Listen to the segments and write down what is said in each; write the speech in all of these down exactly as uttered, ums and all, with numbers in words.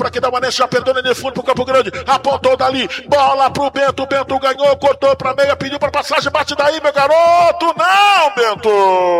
pra Aquidauanense, já perdeu no fundo pro Campo Grande, apontou dali, bola pro Bento, Bento ganhou, cortou pra meia, pediu pra passagem, bate daí, meu garoto, não, Bento!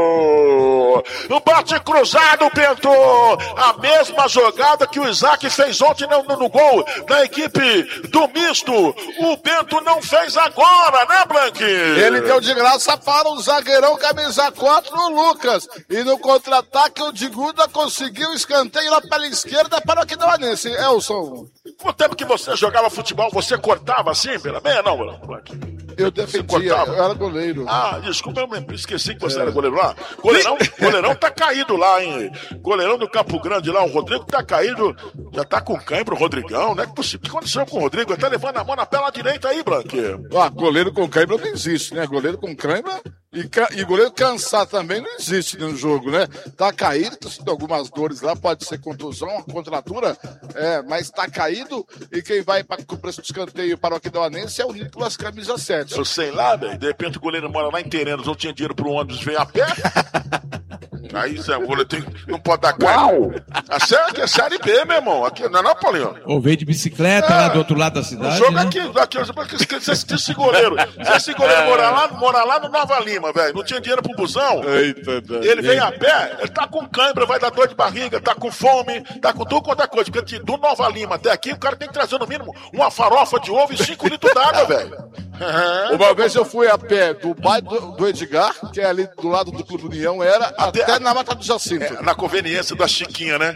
Bate cruzado, Bento! A mesma jogada que o Isaac fez ontem no, no, no gol da equipe do misto, o Bento não fez agora, né, Blanqui? Ele deu de graça para o zagueirão camisa quatro, o Lucas, e no contra-ataque o Diguda conseguiu o escanteio lá pela esquerda para o Aquidauanense. Elson. No tempo que você jogava futebol, você cortava assim pela meia, não, Blanqui? Eu defendia, eu era goleiro. Ah, desculpa, eu me esqueci que você é. era goleiro lá. Goleirão, goleirão tá caído lá, hein? Goleirão do Campo Grande lá, o Rodrigo tá caído, já tá com cãibra o Rodrigão, né? O que aconteceu com o Rodrigo? Ele tá levando a mão na pela direita aí, Blanqui. Ah, goleiro com cãibra não existe, né? Goleiro com cãibra e, ca... e goleiro cansar também não existe no jogo, né? Tá caído, tá sentindo algumas dores lá, pode ser contusão, contratura, é, mas tá caído e quem vai para o preço do escanteio para o Aquidauanense é o Nicolas, camisa sete. Eu sei lá, velho, de repente o goleiro mora lá em Terenos, não tinha dinheiro pro ônibus, veio a pé. Aí Zé, o goleiro tem, não pode dar cara. A série, é série B, meu irmão. Aqui, não é não, Paulinho? Ou veio de bicicleta é, lá do outro lado da cidade. O jogo né? aqui, aqui, se esse, esse goleiro, se esse goleiro morar lá, morar lá no Nova Lima, velho, não tinha dinheiro pro busão. Eita, ele vem a pé, ele tá com cãibra, vai dar dor de barriga, tá com fome, tá com tudo quanto é coisa. Porque do Nova Lima até aqui, o cara tem que trazer no mínimo uma farofa de ovo e cinco litros d'água, velho. Uhum. Uma vez eu fui a pé do bairro do, do Edgar, que é ali do lado do Clube União, era até, até na Mata do Jacinto. É, na conveniência da Chiquinha, né?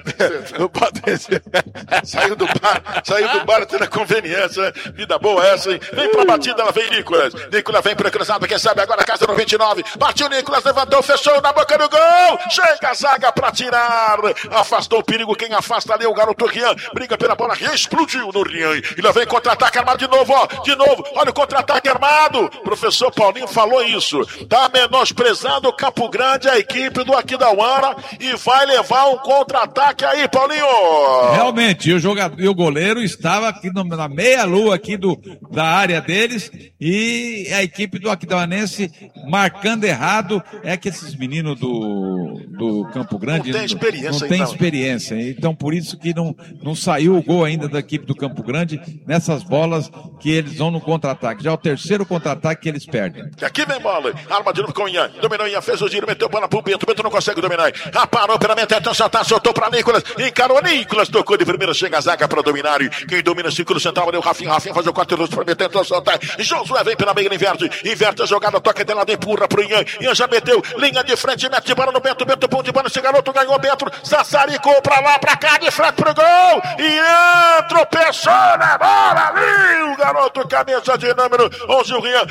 Saiu do bar, saiu do bar até na conveniência, né? Vida boa essa, hein? Vem pra batida, ela vem Nicolas. Nicolas vem pro cruzado, quem sabe agora a casa no vinte e nove. Partiu Nicolas, levantou, fechou na boca do gol. Chega a zaga pra tirar. Afastou o perigo, quem afasta ali é o garoto Rian. Briga pela bola, Rian explodiu no Rian. E lá vem contra-ataque armado de novo, ó. De novo, olha o contra-ataque armado. Professor Paulinho falou isso. Tá menosprezando o Campo Grande, a equipe do Aquidauana, e vai levar um contra-ataque aí, Paulinho. Realmente, o jogador e o goleiro estava aqui no, na meia-lua aqui do, da área deles, e a equipe do Aquidauanense marcando errado. É que esses meninos do, do Campo Grande não tem experiência, não, não tem então. experiência. Então, por isso que não, não saiu o gol ainda da equipe do Campo Grande nessas bolas que eles vão no contra-ataque. Já é o terceiro contra-ataque que eles perdem. Aqui vem bola, arma de novo com o Ian, dominou o Ian, fez o giro, meteu bola pro Bento, Bento não consegue dominar, ah, parou pela mente, então já tá, soltou pra Nicolas, encarou Nicolas, tocou de primeira, chega a zaga pra dominar, quem domina círculo central, deu Rafinha, Rafinha faz o quatro luz pra meter, tentou soltar, Josué vem pela meia, inverte, inverte a jogada, toca de lado, empurra pro Ian, Ian já meteu, linha de frente, mete bola no Bento, Bento, ponto de bola, esse garoto ganhou, Bento, sassaricou pra lá, pra cá, de frente pro gol, Ian tropeçou na bola ali, o garoto, camisa de número onze, o Rian,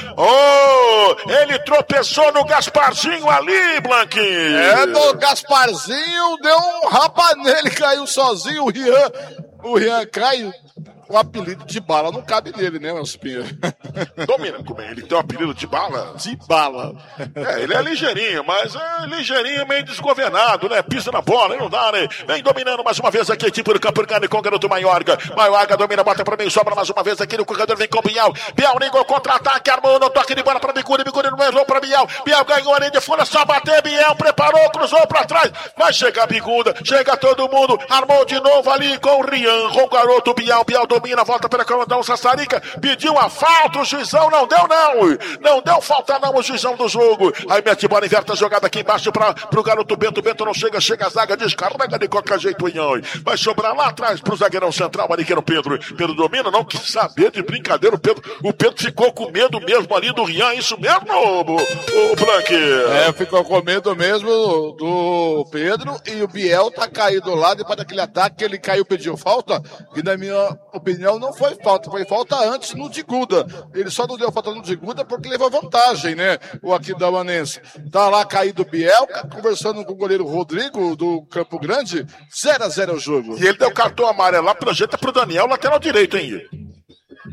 oh, ele tropeçou no Gasparzinho ali, Blanqui. É, no Gasparzinho, deu um rapa nele, caiu sozinho, o Rian, o Rian caiu. O apelido de bala não cabe nele, né, Nelson Pinheiro? Domina, como é? Ele tem um apelido de bala? De bala. É, ele é ligeirinho, mas é ligeirinho, meio desgovernado, né? Pisa na bola, não dá, né? Vem dominando mais uma vez aqui, tipo do Campo Grande com o garoto Maiorga. Maiorga domina, bota pra mim, sobra mais uma vez aqui no corredor, vem com o Biel. Biel ligou, contra-ataque, armou no toque de bola pra Bicuri, Bicuri não errou pra Biel. Biel ganhou ali de fora, só bater, Biel preparou, cruzou pra trás. Vai chegar a Biguda, chega todo mundo, armou de novo ali com o Rian, com o garoto Biel. Biel domina, volta pela Comandão Sassarica, pediu a falta, o juizão não deu não, não deu falta não, o juizão do jogo, aí mete bola, inverte a jogada aqui embaixo pra, pro garoto Bento, Bento não chega, chega a zaga, descarrega de qualquer jeito o Inhão, vai sobrar lá atrás pro zagueirão central, ali que era o Pedro, Pedro domina, não quis saber de brincadeira, o Pedro, o Pedro ficou com medo mesmo ali do Rian, é isso mesmo, o, o, o Blanqui? É, ficou com medo mesmo do Pedro, e o Biel tá caído lá, depois daquele ataque que ele caiu, pediu falta, e na minha opinião não foi falta, foi falta antes no Diguda. Ele só não deu falta no Diguda porque levou vantagem, né? O Aquidauanense. Tá lá caído o Biel, conversando com o goleiro Rodrigo do Campo Grande, zero a zero o jogo. E ele deu cartão amarelo lá, projeta pro Daniel, lateral direito, hein?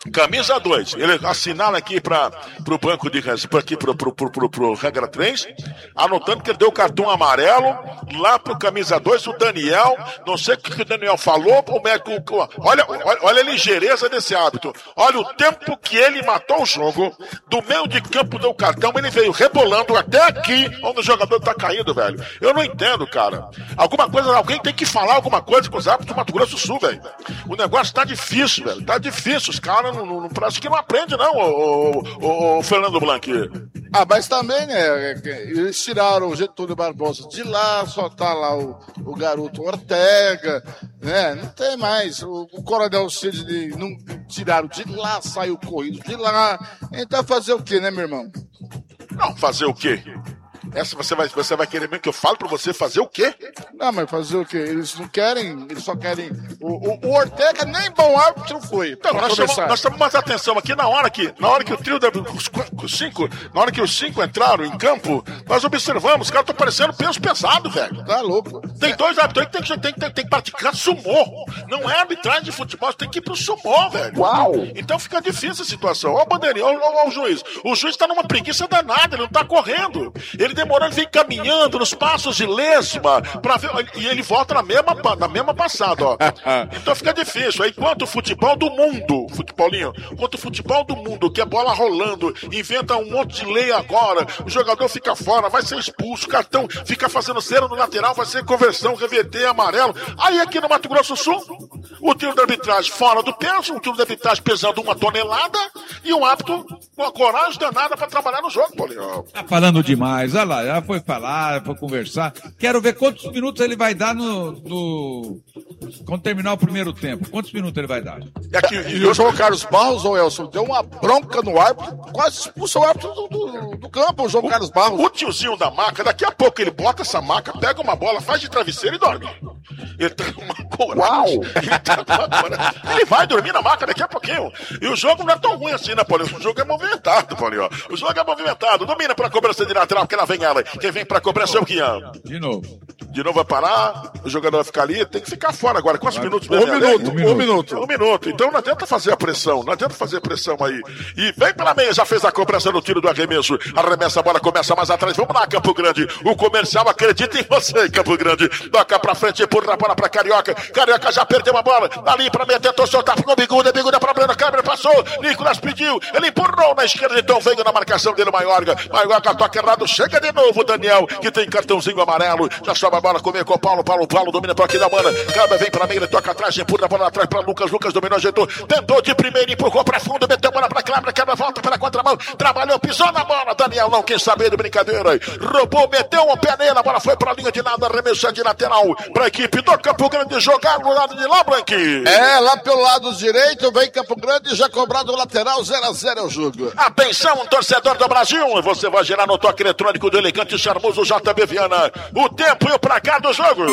Camisa dois, ele assinala aqui para o banco de aqui pro, pro, pro, pro, pro regra três, anotando que ele deu o cartão amarelo lá pro camisa dois, o Daniel, não sei o que o Daniel falou, o médico, olha, olha, olha a ligeireza desse hábito, olha o tempo que ele matou o jogo, do meio de campo deu o cartão, ele veio rebolando até aqui, onde o jogador tá caindo, velho. Eu não entendo, cara. Alguma coisa, alguém tem que falar alguma coisa com os árbitros do Mato Grosso do Sul, velho. O negócio tá difícil, velho, tá difícil, os caras não, não, parece que não aprende, não, o, o, o Fernando Blanc. Ah, mas também, né, eles tiraram o Getúlio Barbosa de lá, só tá lá o, o garoto Ortega, né, não tem mais. O, o Coronel Sidney não tiraram de lá, saiu corrido de lá. Então fazer o quê, né, meu irmão? Não, fazer o quê? Essa você vai, você vai querer mesmo que eu fale pra você fazer o quê? Não, mas fazer o quê? Eles não querem, eles só querem... O, o, o Ortega nem bom árbitro foi. Então, nós chamamos, nós chamamos mais atenção aqui na hora que, na hora que o trio, da, os, os cinco, na hora que os cinco entraram em campo, nós observamos, os caras estão parecendo peso pesado, velho. Tá louco. Tem é. dois árbitros que tem, tem, tem, tem que praticar sumô. Não é arbitragem de futebol, você tem que ir pro sumô, velho. Uau! Então fica difícil a situação. Olha o bandeirinha, olha, olha o juiz. O juiz tá numa preguiça danada, ele não tá correndo. Ele demorou, ele vem caminhando nos passos de lesma pra ver, e ele volta na mesma, na mesma passada, ó. Então fica difícil. Aí, enquanto o futebol do mundo, futebolinho, enquanto o futebol do mundo, que é bola rolando, inventa um monte de lei agora, o jogador fica fora, vai ser expulso, o cartão fica fazendo cera no lateral, vai ser conversão, reverter, amarelo. Aí aqui no Mato Grosso do Sul, o tiro de arbitragem fora do peso, um tiro de arbitragem pesando uma tonelada e um árbitro com a coragem danada pra trabalhar no jogo, Paulinho. Tá falando demais, olha lá, já foi falar, foi conversar. Quero ver quantos minutos ele vai dar no, no... quando terminar o primeiro tempo. Quantos minutos ele vai dar? E, aqui, e o João Carlos Barros, ou Elson, deu uma bronca no árbitro, quase expulsou o árbitro do, do, do campo, o João o, Carlos Barros. O tiozinho da maca, daqui a pouco ele bota essa maca, pega uma bola, faz de travesseiro e dorme. Ele tá com uma coragem. Ele, tá com uma coragem. Ele vai dormir na maca daqui a pouquinho. E o jogo não é tão ruim assim, né, Paulinho? O jogo é movimentado, Paulinho. O jogo é movimentado. Domina pra cobrança de lateral, porque lá vem ela. Quem vem pra cobrança é o Guian. De novo. De novo vai parar, o jogador vai ficar ali, tem que ficar fora agora. Quantos vai. minutos? Um minuto, um minuto, um minuto. Um minuto. Então não adianta fazer a pressão, não adianta fazer a pressão aí. E vem pela meia, já fez a cobrança no tiro do arremesso. Arremessa a bola, começa mais atrás. Vamos lá, Campo Grande. O comercial acredita em você, Campo Grande. Toca pra frente, empurra a bola pra Carioca. Carioca já perdeu a bola. Ali pra meia, tentou soltar pro Biguda. Biguda pra Breno Câmara, passou. Nicolas pediu. Ele empurrou na esquerda, então veio na marcação dele, Maiorga. Maiorga toca errado. Chega de novo, Daniel, que tem cartãozinho amarelo. Já sobe a bola, comer com o Paulo. Paulo, Paulo domina por aqui da mana. Câmara vem pra meia, ele toca atrás, empurra a bola atrás pra Lucas. Lucas dominou, ajeitou. Tentou de primeiro, empurrou pra fundo, meteu a bola pra Câmara. Câmara volta para a contramão. Trabalhou, pisou na bola. Daniel não quis saber de brincadeira. Roubou, meteu um pé nele. A bola foi pra linha de nada, arremessou de lateral pra equipe do Campo Grande jogar no lado de lá, Blanqui. É, lá pelo lado direito, vem Campo Grande, já cobrado o lateral, zero a zero é o jogo. Atenção, torcedor do Brasil, você vai girar no toque eletrônico do elegante e charmoso J B Viana. O tempo e o placar do jogo.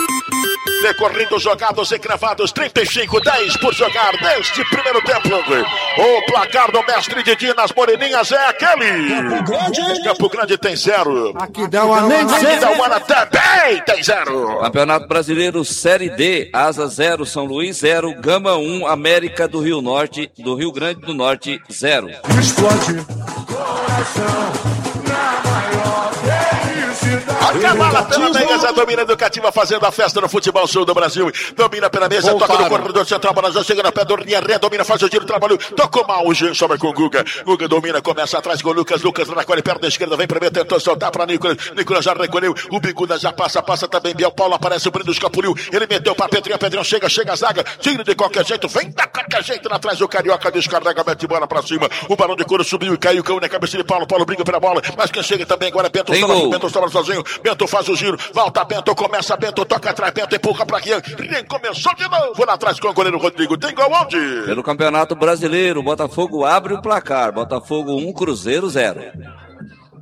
Decorridos jogados e cravados, trinta e cinco a dez por jogar neste primeiro tempo. O placar do mestre Didi nas Moreninhas é aquele. Campo Grande. Campo Grande tem zero. Aqui dá uma nem Aqui dá uma também tem zero. Campeonato Brasileiro Série D, Asa zero, São Luís zero, Gama um, América do Rio Norte, do Rio Grande do Norte zero. Explode coração na maior felicidade. A bola pela meia, já domina Educativa fazendo a festa no futebol sul do Brasil. Domina pela mesa, toca no corredor central, bola já chega na pé do Ré, domina, faz o giro, trabalhou, tocou mal o Jean, sobe com o Guga. Guga domina, começa atrás com o Lucas, Lucas na colhe, perna esquerda, vem pra mim, tentou soltar pra Nicolas. Nicolas já recolheu, o Biguda já passa, passa também Biel, Paulo aparece, o Brino escapuliu, ele meteu pra Pedrinho, Pedrinho chega, chega a zaga, tira de qualquer jeito, vem da qualquer jeito, na trás do Carioca, descarrega, mete bola pra cima, o Barão de Couro subiu e caiu, caiu na cabeça de Paulo, Paulo briga pela bola, mas quem chega também agora é Bento, sobra, Bento sobra sozinho, Bento faz o giro, volta Bento, começa Bento, toca atrás, Bento empurra pra Rian, Rian começou de novo lá atrás com o goleiro Rodrigo, tem gol onde? Pelo Campeonato Brasileiro, Botafogo abre o placar, Botafogo um, Cruzeiro zero.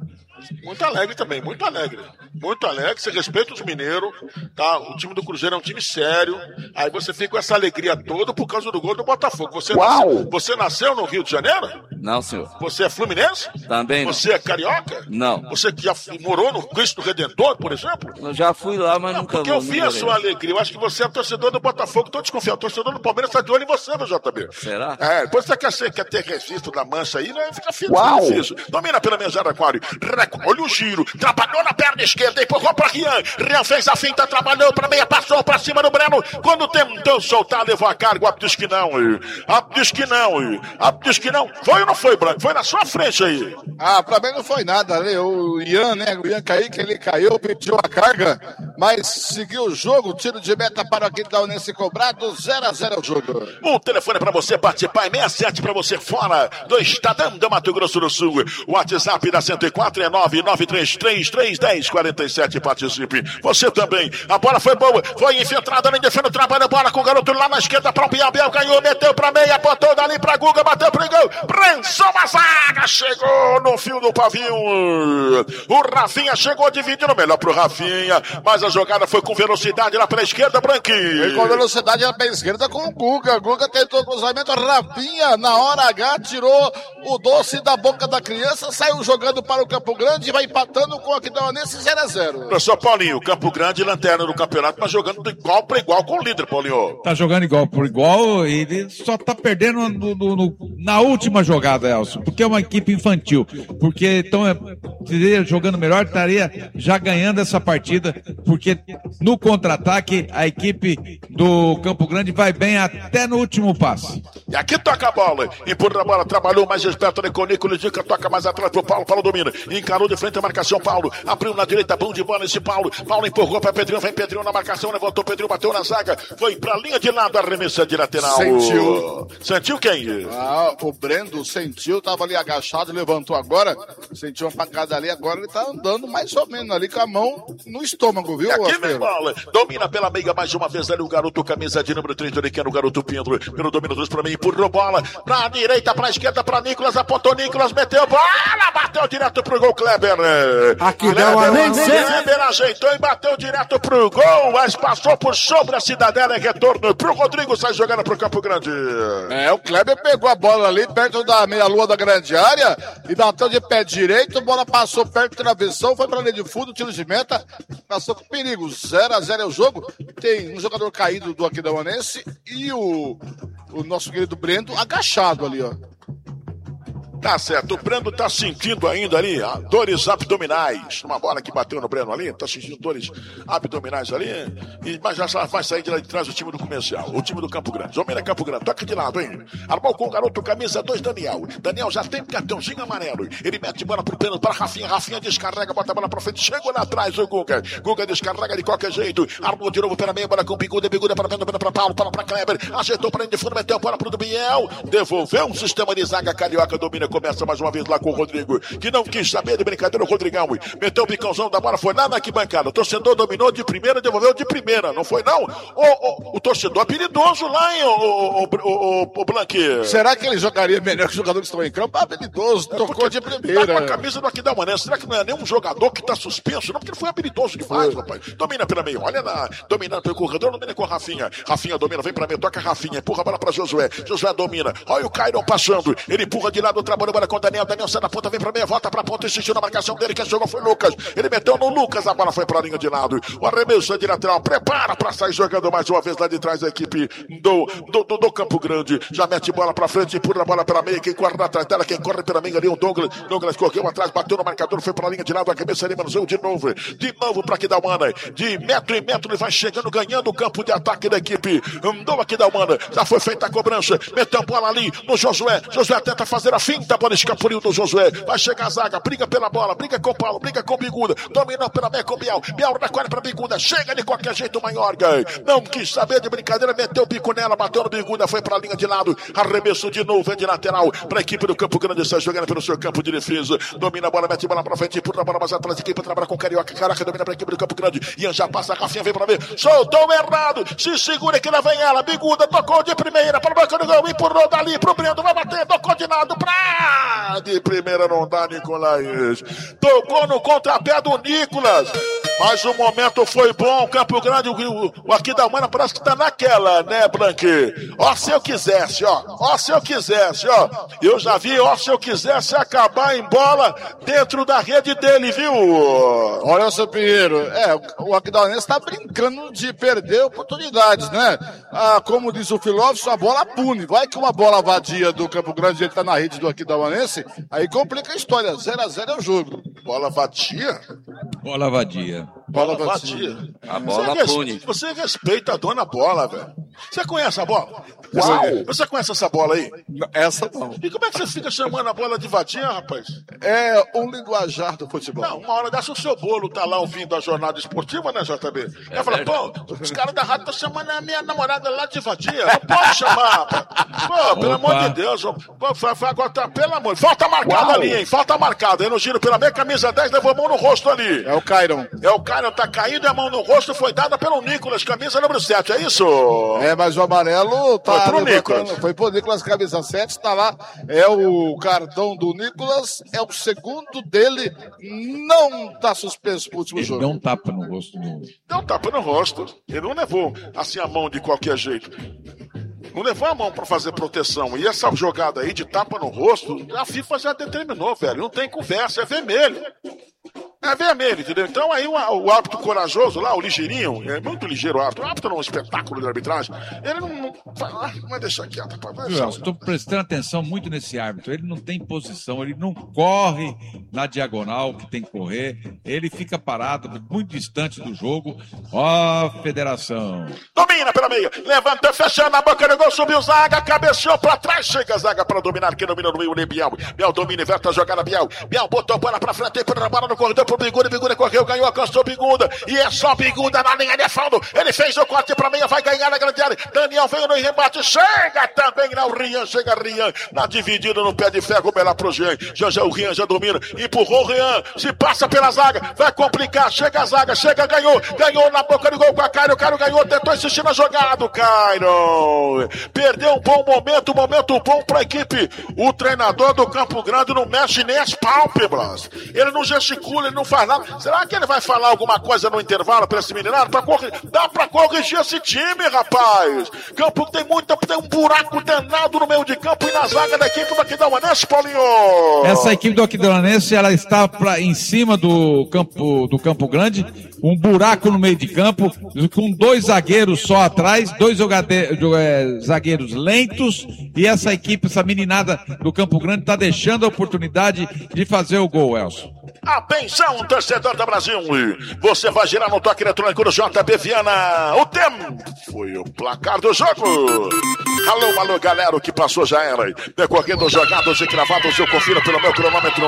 Muito alegre também, muito alegre. Muito alegre, você respeita os mineiros, tá? O time do Cruzeiro é um time sério. Aí você fica com essa alegria toda por causa do gol do Botafogo. Você, nasceu, você nasceu no Rio de Janeiro? Não, senhor. Você é fluminense? Também não. Você é carioca? Não. Você que já morou no Cristo Redentor, por exemplo? Eu já fui lá, mas não, nunca porque vou. Porque eu vi a sua alegria. Eu acho que você é torcedor do Botafogo. Tô desconfiado. O torcedor do Palmeiras tá de olho em você, meu J B. Será? É, depois você quer, ser, quer ter registro da mancha aí, né? Fica difícil. Domina pela mensagem, Aquário. Olha o giro. Trabalhou na perna esquerda, empurrou pra Rian. Rian fez a finta, trabalhou pra meia, passou pra cima do Breno. Quando tentou soltar, levou a carga. O Abdo diz que não. Abdo diz que não. Abdo diz que não. Foi ou não foi, Branco? Foi na sua frente aí. Ah, pra mim não foi nada, né? O Ian, né? O Ian caiu, que ele caiu, pediu a carga, mas seguiu o jogo. Tiro de meta para o Aquidauanense cobrado. zero a zero o jogo. O telefone para você participar é sessenta e sete para você fora do Estadão do Mato Grosso do Sul. O WhatsApp da cento e quatro é nove nove três três três um zero quatro sete. Participe. Você também. A bola foi boa. Foi infiltrada na defesa. Trabalha a bola com o garoto lá na esquerda para o Biel. Biel ganhou, meteu para meia, botou dali para Guga, bateu pro gol. Prensou a zaga. Chegou no fio do pavio. O Rafinha chegou dividindo melhor pro Rafinha, mas a jogada foi com velocidade lá pela esquerda, Branquinho. E com velocidade lá pela esquerda com o Guga. Guga tentou o cruzamento, Rafinha na hora H tirou o doce da boca da criança, saiu jogando para o Campo Grande e vai empatando com o Aquidauanense zero a zero. Professor Paulinho, Campo Grande, lanterna do campeonato, mas jogando de igual para igual com o líder, Paulinho. Tá jogando igual por igual, ele só tá perdendo no, no, no, na última jogada, Elcio, porque é uma equipe infantil, porque então estaria jogando melhor, estaria já ganhando essa partida, porque no contra-ataque a equipe do Campo Grande vai bem até no último passe. E aqui toca a bola, empurra a bola, trabalhou mais esperto, né, com o Nicolas, Dica, toca mais atrás pro Paulo, Paulo domina, encarou de frente a marcação, Paulo, abriu na direita, bom de bola esse Paulo, Paulo empurrou para Pedrinho, vem Pedrinho na marcação, levantou Pedrinho, bateu na zaga, foi pra linha de lado, arremessa de lateral. Sentiu. Sentiu quem? Ah, o Brendo sentiu, tava ali agachado, levantou agora, sentiu uma pancada ali, agora ele tá andando mais ou menos ali com a mão no estômago, viu? E aqui vem bola, domina pela meia mais uma vez ali o garoto, camisa de número trinta, ele quer o garoto Pedro, pelo domínio dos pra mim, empurrou bola, pra direita, pra esquerda, pra Nicolas, apontou Nicolas, meteu bola, bateu direto pro gol, Kleber. Aquidauanense. Kleber ajeitou e bateu direto pro gol, mas passou por sobre a Cidadela e retorno pro Rodrigo, sai jogando pro Campo Grande. É, o Kleber pegou a bola ali perto da meia-lua da grande área e bateu de pé direito, a bola passou perto da travessão, foi pra linha de fundo, tiro de meta, passou com perigo. zero a zero é o jogo. Tem um jogador caído do Aquidauanense e o, o nosso querido Brendo agachado ali, ó. Tá certo, o Breno tá sentindo ainda ali ah, dores abdominais. Uma bola que bateu no Breno ali, tá sentindo dores abdominais ali. E, mas já vai sair de lá de trás o time do comercial, o time do Campo Grande. Domina Campo Grande, toca de lado, hein? Armou com o garoto, camisa dois, Daniel. Daniel já tem cartãozinho amarelo. Ele mete bola pro Breno, para Rafinha. Rafinha descarrega, bota a bola pra frente. Chegou lá atrás o Guga. Guga descarrega de qualquer jeito. Armou de novo pela meia, bola com o Biguda. Biguda para Breno, Breno para Paulo, para pra Kleber. Ajeitou para de fundo, meteu a bola pro do Biel. Devolveu um sistema de zaga carioca, domina, começa mais uma vez lá com o Rodrigo, que não quis saber de brincadeira. O Rodrigão meteu o bicãozão da bola, foi lá na arquibancada. O torcedor dominou de primeira, devolveu de primeira, não foi não? O, o, o torcedor habilidoso lá, hein, o, o, o, o, o Blanqui. Será que ele jogaria melhor que os jogadores que estão em campo? Habilidoso, é tocou de primeira. Tá com a camisa do Aquidauanense, será que não é nenhum jogador que tá suspenso? Não, porque ele foi habilidoso demais, foi. Rapaz. Domina pela meia, olha lá, dominando pelo corredor, domina com a Rafinha. Rafinha domina, vem pra meia, toca a Rafinha, empurra a bola pra Josué. Josué domina, olha o Cairon passando, ele empurra de lado, trabalha a bola com o Daniel. Daniel sai da ponta, vem pra meia, volta pra ponta, insistiu na marcação dele, quem jogou foi Lucas. Ele meteu no Lucas, a bola foi pra linha de lado. O arremesso é de lateral, prepara pra sair jogando mais uma vez lá de trás a equipe do, do, do, do Campo Grande. Já mete bola pra frente, empurra a bola pela meia, quem corre atrás dela, quem corre pela meia ali, o Douglas. Douglas correu atrás, bateu no marcador, foi pra linha de lado, a cabeça ali, manuseu de novo. De novo pra Aquidauana, de metro em metro, ele vai chegando, ganhando o campo de ataque da equipe do Aquidauana. Já foi feita a cobrança, meteu a bola ali no Josué. Josué tenta fazer a finta, a bola escapuliu do Josué. Vai chegar a zaga, briga pela bola, briga com o Paulo, briga com o Biguda, dominou pela meia com o Biel, Biel na quadra pra Biguda, chega de qualquer jeito o Maiorga, não quis saber de brincadeira, meteu o bico nela, bateu no Biguda, foi pra linha de lado, arremesso de novo, vem de lateral, pra equipe do Campo Grande, está jogando pelo seu campo de defesa, domina a bola, mete a bola pra frente, empurra a bola mais atrás, a equipe trabalha com o Carioca, Caraca, domina pra equipe do Campo Grande, Ian já passa, a Rafinha vem pra ver, soltou errado, se segura que lá vem ela, Biguda, tocou de primeira, para o banco do gol, empurrou dali pro Brendo, vai bater, tocou de lado, pra Ah, de primeira não dá, Nicolaes. Tocou no contrapé do Nicolas. Mas o momento foi bom. Campo Grande, o, o aqui da Mana parece que tá naquela, né, Blanque? Ó, se eu quisesse, ó. Ó, se eu quisesse, ó. Eu já vi, ó, se eu quisesse acabar em bola dentro da rede dele, viu? Olha, seu Pinheiro, é, o Aquidauanense tá brincando de perder oportunidades, né? Ah, como diz o filósofo, a bola pune. Vai que uma bola vadia do Campo Grande, ele tá na rede do Aquidauanense, aí complica a história. zero a zero é o jogo. Bola vadia? Bola vadia. Bola vadia. A bola você pune. Res, você respeita a dona bola, velho. Você conhece a bola? Uau! Você conhece essa bola aí? Essa não. E como é que você fica chamando a bola de vadia, rapaz? É um linguajar do futebol. Não, uma hora dessa o seu bolo tá lá ouvindo a jornada esportiva, né, J B? Ele fala, pô, os caras da rádio estão chamando a minha namorada lá de vadia. Não pode chamar, rapaz. Pô, pelo Opa. amor de Deus. Pô, fa, fa, agora, pelo amor. Falta marcada ali, hein? Falta marcada. Aí no giro pela meia, camisa dez, levou a mão no rosto ali. É o Cairon. É o Cairon, tá caído e a mão no rosto foi dada pelo Nicolas, camisa número sete, é isso? É, mas o amarelo tá Foi pro levantando- Nicolas. Foi pro Nicolas, camisa sete, tá lá. É o cartão do Nicolas, é o segundo dele, não tá suspenso pro último Ele jogo. deu um tapa no rosto do... Deu um tapa no rosto. Ele não levou assim a mão de qualquer jeito. Não levou a mão pra fazer proteção. E essa jogada aí de tapa no rosto, a FIFA já determinou, velho. Não tem conversa, é vermelho. É vermelho, entendeu? Então aí o, o árbitro corajoso lá, o ligeirinho, é muito ligeiro o árbitro. O árbitro não é um espetáculo de arbitragem. Ele não, não vai, vai deixar quieto, rapaz. Vai Viu, deixar. Elcio? Estou prestando atenção muito nesse árbitro. Ele não tem posição, ele não corre na diagonal que tem que correr. Ele fica parado, muito distante do jogo. Ó, federação. Domina pela meia, levanta, fechando a boca do gol, subiu Zaga, cabeceou pra trás, chega Zaga pra dominar, quem domina no meio, o Biel. Biel domina, inverte a jogada, Biel. Biel botou a bola pra frente, põe a bola no corredor pro Biguda, Biguda correu, ganhou, alcançou Biguda, e é só Biguda na linha de fundo, ele fez o corte pra meia, vai ganhar na grande área, Daniel veio no rebate, chega também lá o Rian, chega Rian, na dividida no pé de ferro, bela pro Jean, já já o Rian já domina, empurrou o Rian, se passa pela zaga, vai complicar, chega a zaga, chega, ganhou, ganhou na boca do gol com a Cairo, o Cairo ganhou, tentou insistir na jogada, o Cairo, perdeu um bom momento, um momento bom pra equipe, o treinador do Campo Grande não mexe nem as pálpebras, ele não gesticula, ele não faz nada, será que ele vai falar alguma coisa no intervalo pra esse meninado? Pra corri... Dá pra corrigir esse time, rapaz, Campo tem muita, tem um buraco danado no meio de campo e na zaga da equipe do Aquidauanense, Paulinho. Essa equipe do Aquidauanense, ela está pra, em cima do campo, do Campo Grande, um buraco no meio de campo, com dois zagueiros só atrás, dois jogade, é, zagueiros lentos, e essa equipe, essa meninada do Campo Grande está deixando a oportunidade de fazer o gol, Elcio. Atenção, torcedor do Brasil, você vai girar no toque eletrônico do J B Viana. O tempo foi o placar do jogo. Alô, alô, galera, o que passou já era. Decorrendo jogados e cravados, eu confiro pelo meu cronômetro.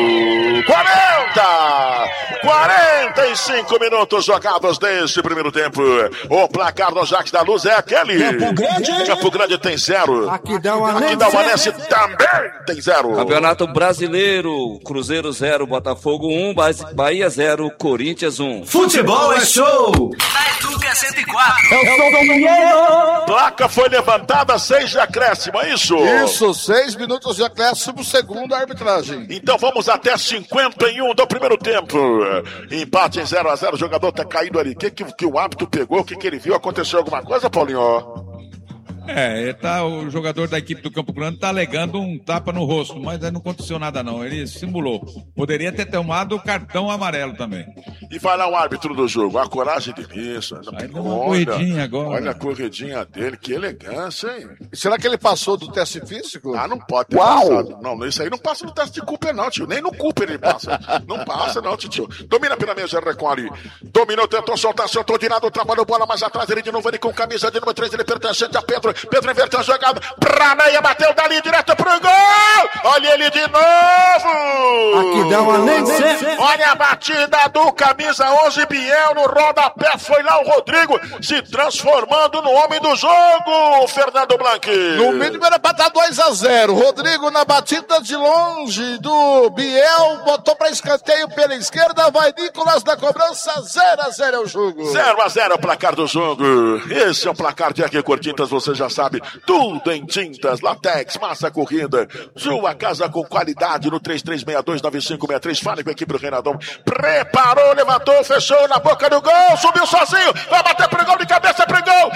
quarenta! quarenta e cinco minutos jogados deste primeiro tempo. O placar do Jacques da Luz é aquele. Campo Grande. Campo Grande tem zero. Aquidauanense. Aquidauanense também tem zero. Campeonato Brasileiro, Cruzeiro zero, Botafogo um, Bahia zero, Corinthians um. Futebol é show. Na Educa cento e quatro. Eu sou o Pinheiro. Placa foi levantada, seis de acréscimo, é isso? Isso, seis minutos de acréscimo, segundo a arbitragem. Então vamos até cinquenta e um do primeiro tempo. Empate em zero a zero, o jogador tá caído ali. O que, que, que o árbitro pegou? O que, que ele viu? Aconteceu alguma coisa, Paulinho? É, ele tá, o jogador da equipe do Campo Grande tá alegando um tapa no rosto, mas aí não aconteceu nada não, ele simulou. Poderia ter tomado o cartão amarelo também. E vai lá o árbitro do jogo, a coragem de missa. Aí deu uma corridinha agora. Olha a corridinha dele, que elegância, hein? Será que ele passou do teste físico? Ah, não pode ter Uau! passado. Não, isso aí não passa no teste de Cooper, não, tio. Nem no Cooper ele passa. Não passa, não, tio. Domina pela mesa, recolhe. Dominou, tentou soltar, soltou de lado, trabalhou bola mais atrás. Ele de novo, ele com camisa de número três, ele pertencente a Pedro. Pedro inverteu a jogada. Pra meia, bateu dali direto pro gol. Olha ele de novo. Aquidauanense. Olha a batida do camisa onze, Biel, no rodapé. Foi lá o Rodrigo se transformando no homem do jogo, Fernando Blanc. No mínimo era pra estar dois a zero. Rodrigo na batida de longe do Biel, botou pra escanteio pela esquerda, vai Nicolas na cobrança, zero a zero é o jogo. zero a zero é o placar do jogo. Esse é o placar de Aqui Cortintas, você já já sabe, tudo em tintas, latex, massa corrida. Sua casa com qualidade no três três seis dois nove cinco seis três. Fale com a equipe do Reinaldão. Preparou, levantou, fechou na boca do gol, subiu sozinho, vai bater pro gol de cabeça, pro gol.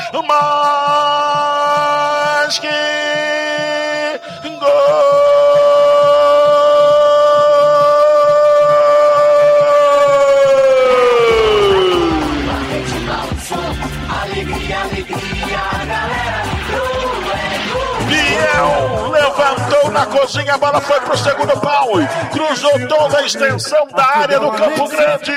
Mas que gol! Levantou na cozinha, a bola foi pro segundo pau, cruzou toda a extensão da área do Campo Grande.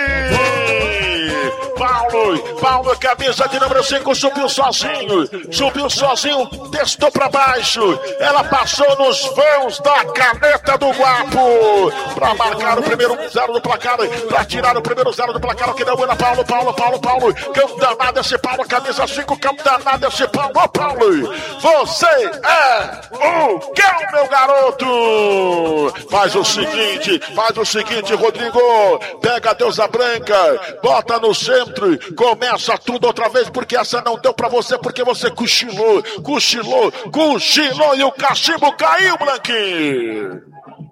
Paulo, Paulo, camisa de número cinco, subiu sozinho, subiu sozinho, testou pra baixo, ela passou nos vãos da caneta do Guapo, pra marcar o primeiro zero do placar, pra tirar o primeiro zero do placar, que deu na Paulo, Paulo, Paulo, Paulo, campo danado esse Paulo, camisa cinco, campo danado esse Paulo, ô Paulo, você é o que, meu garoto? Faz o seguinte, faz o seguinte, Rodrigo, pega a deusa branca, bota no centro, começa tudo outra vez, porque essa não deu pra você, porque você cochilou, cochilou, cochilou e o cachimbo caiu, Blanquinho.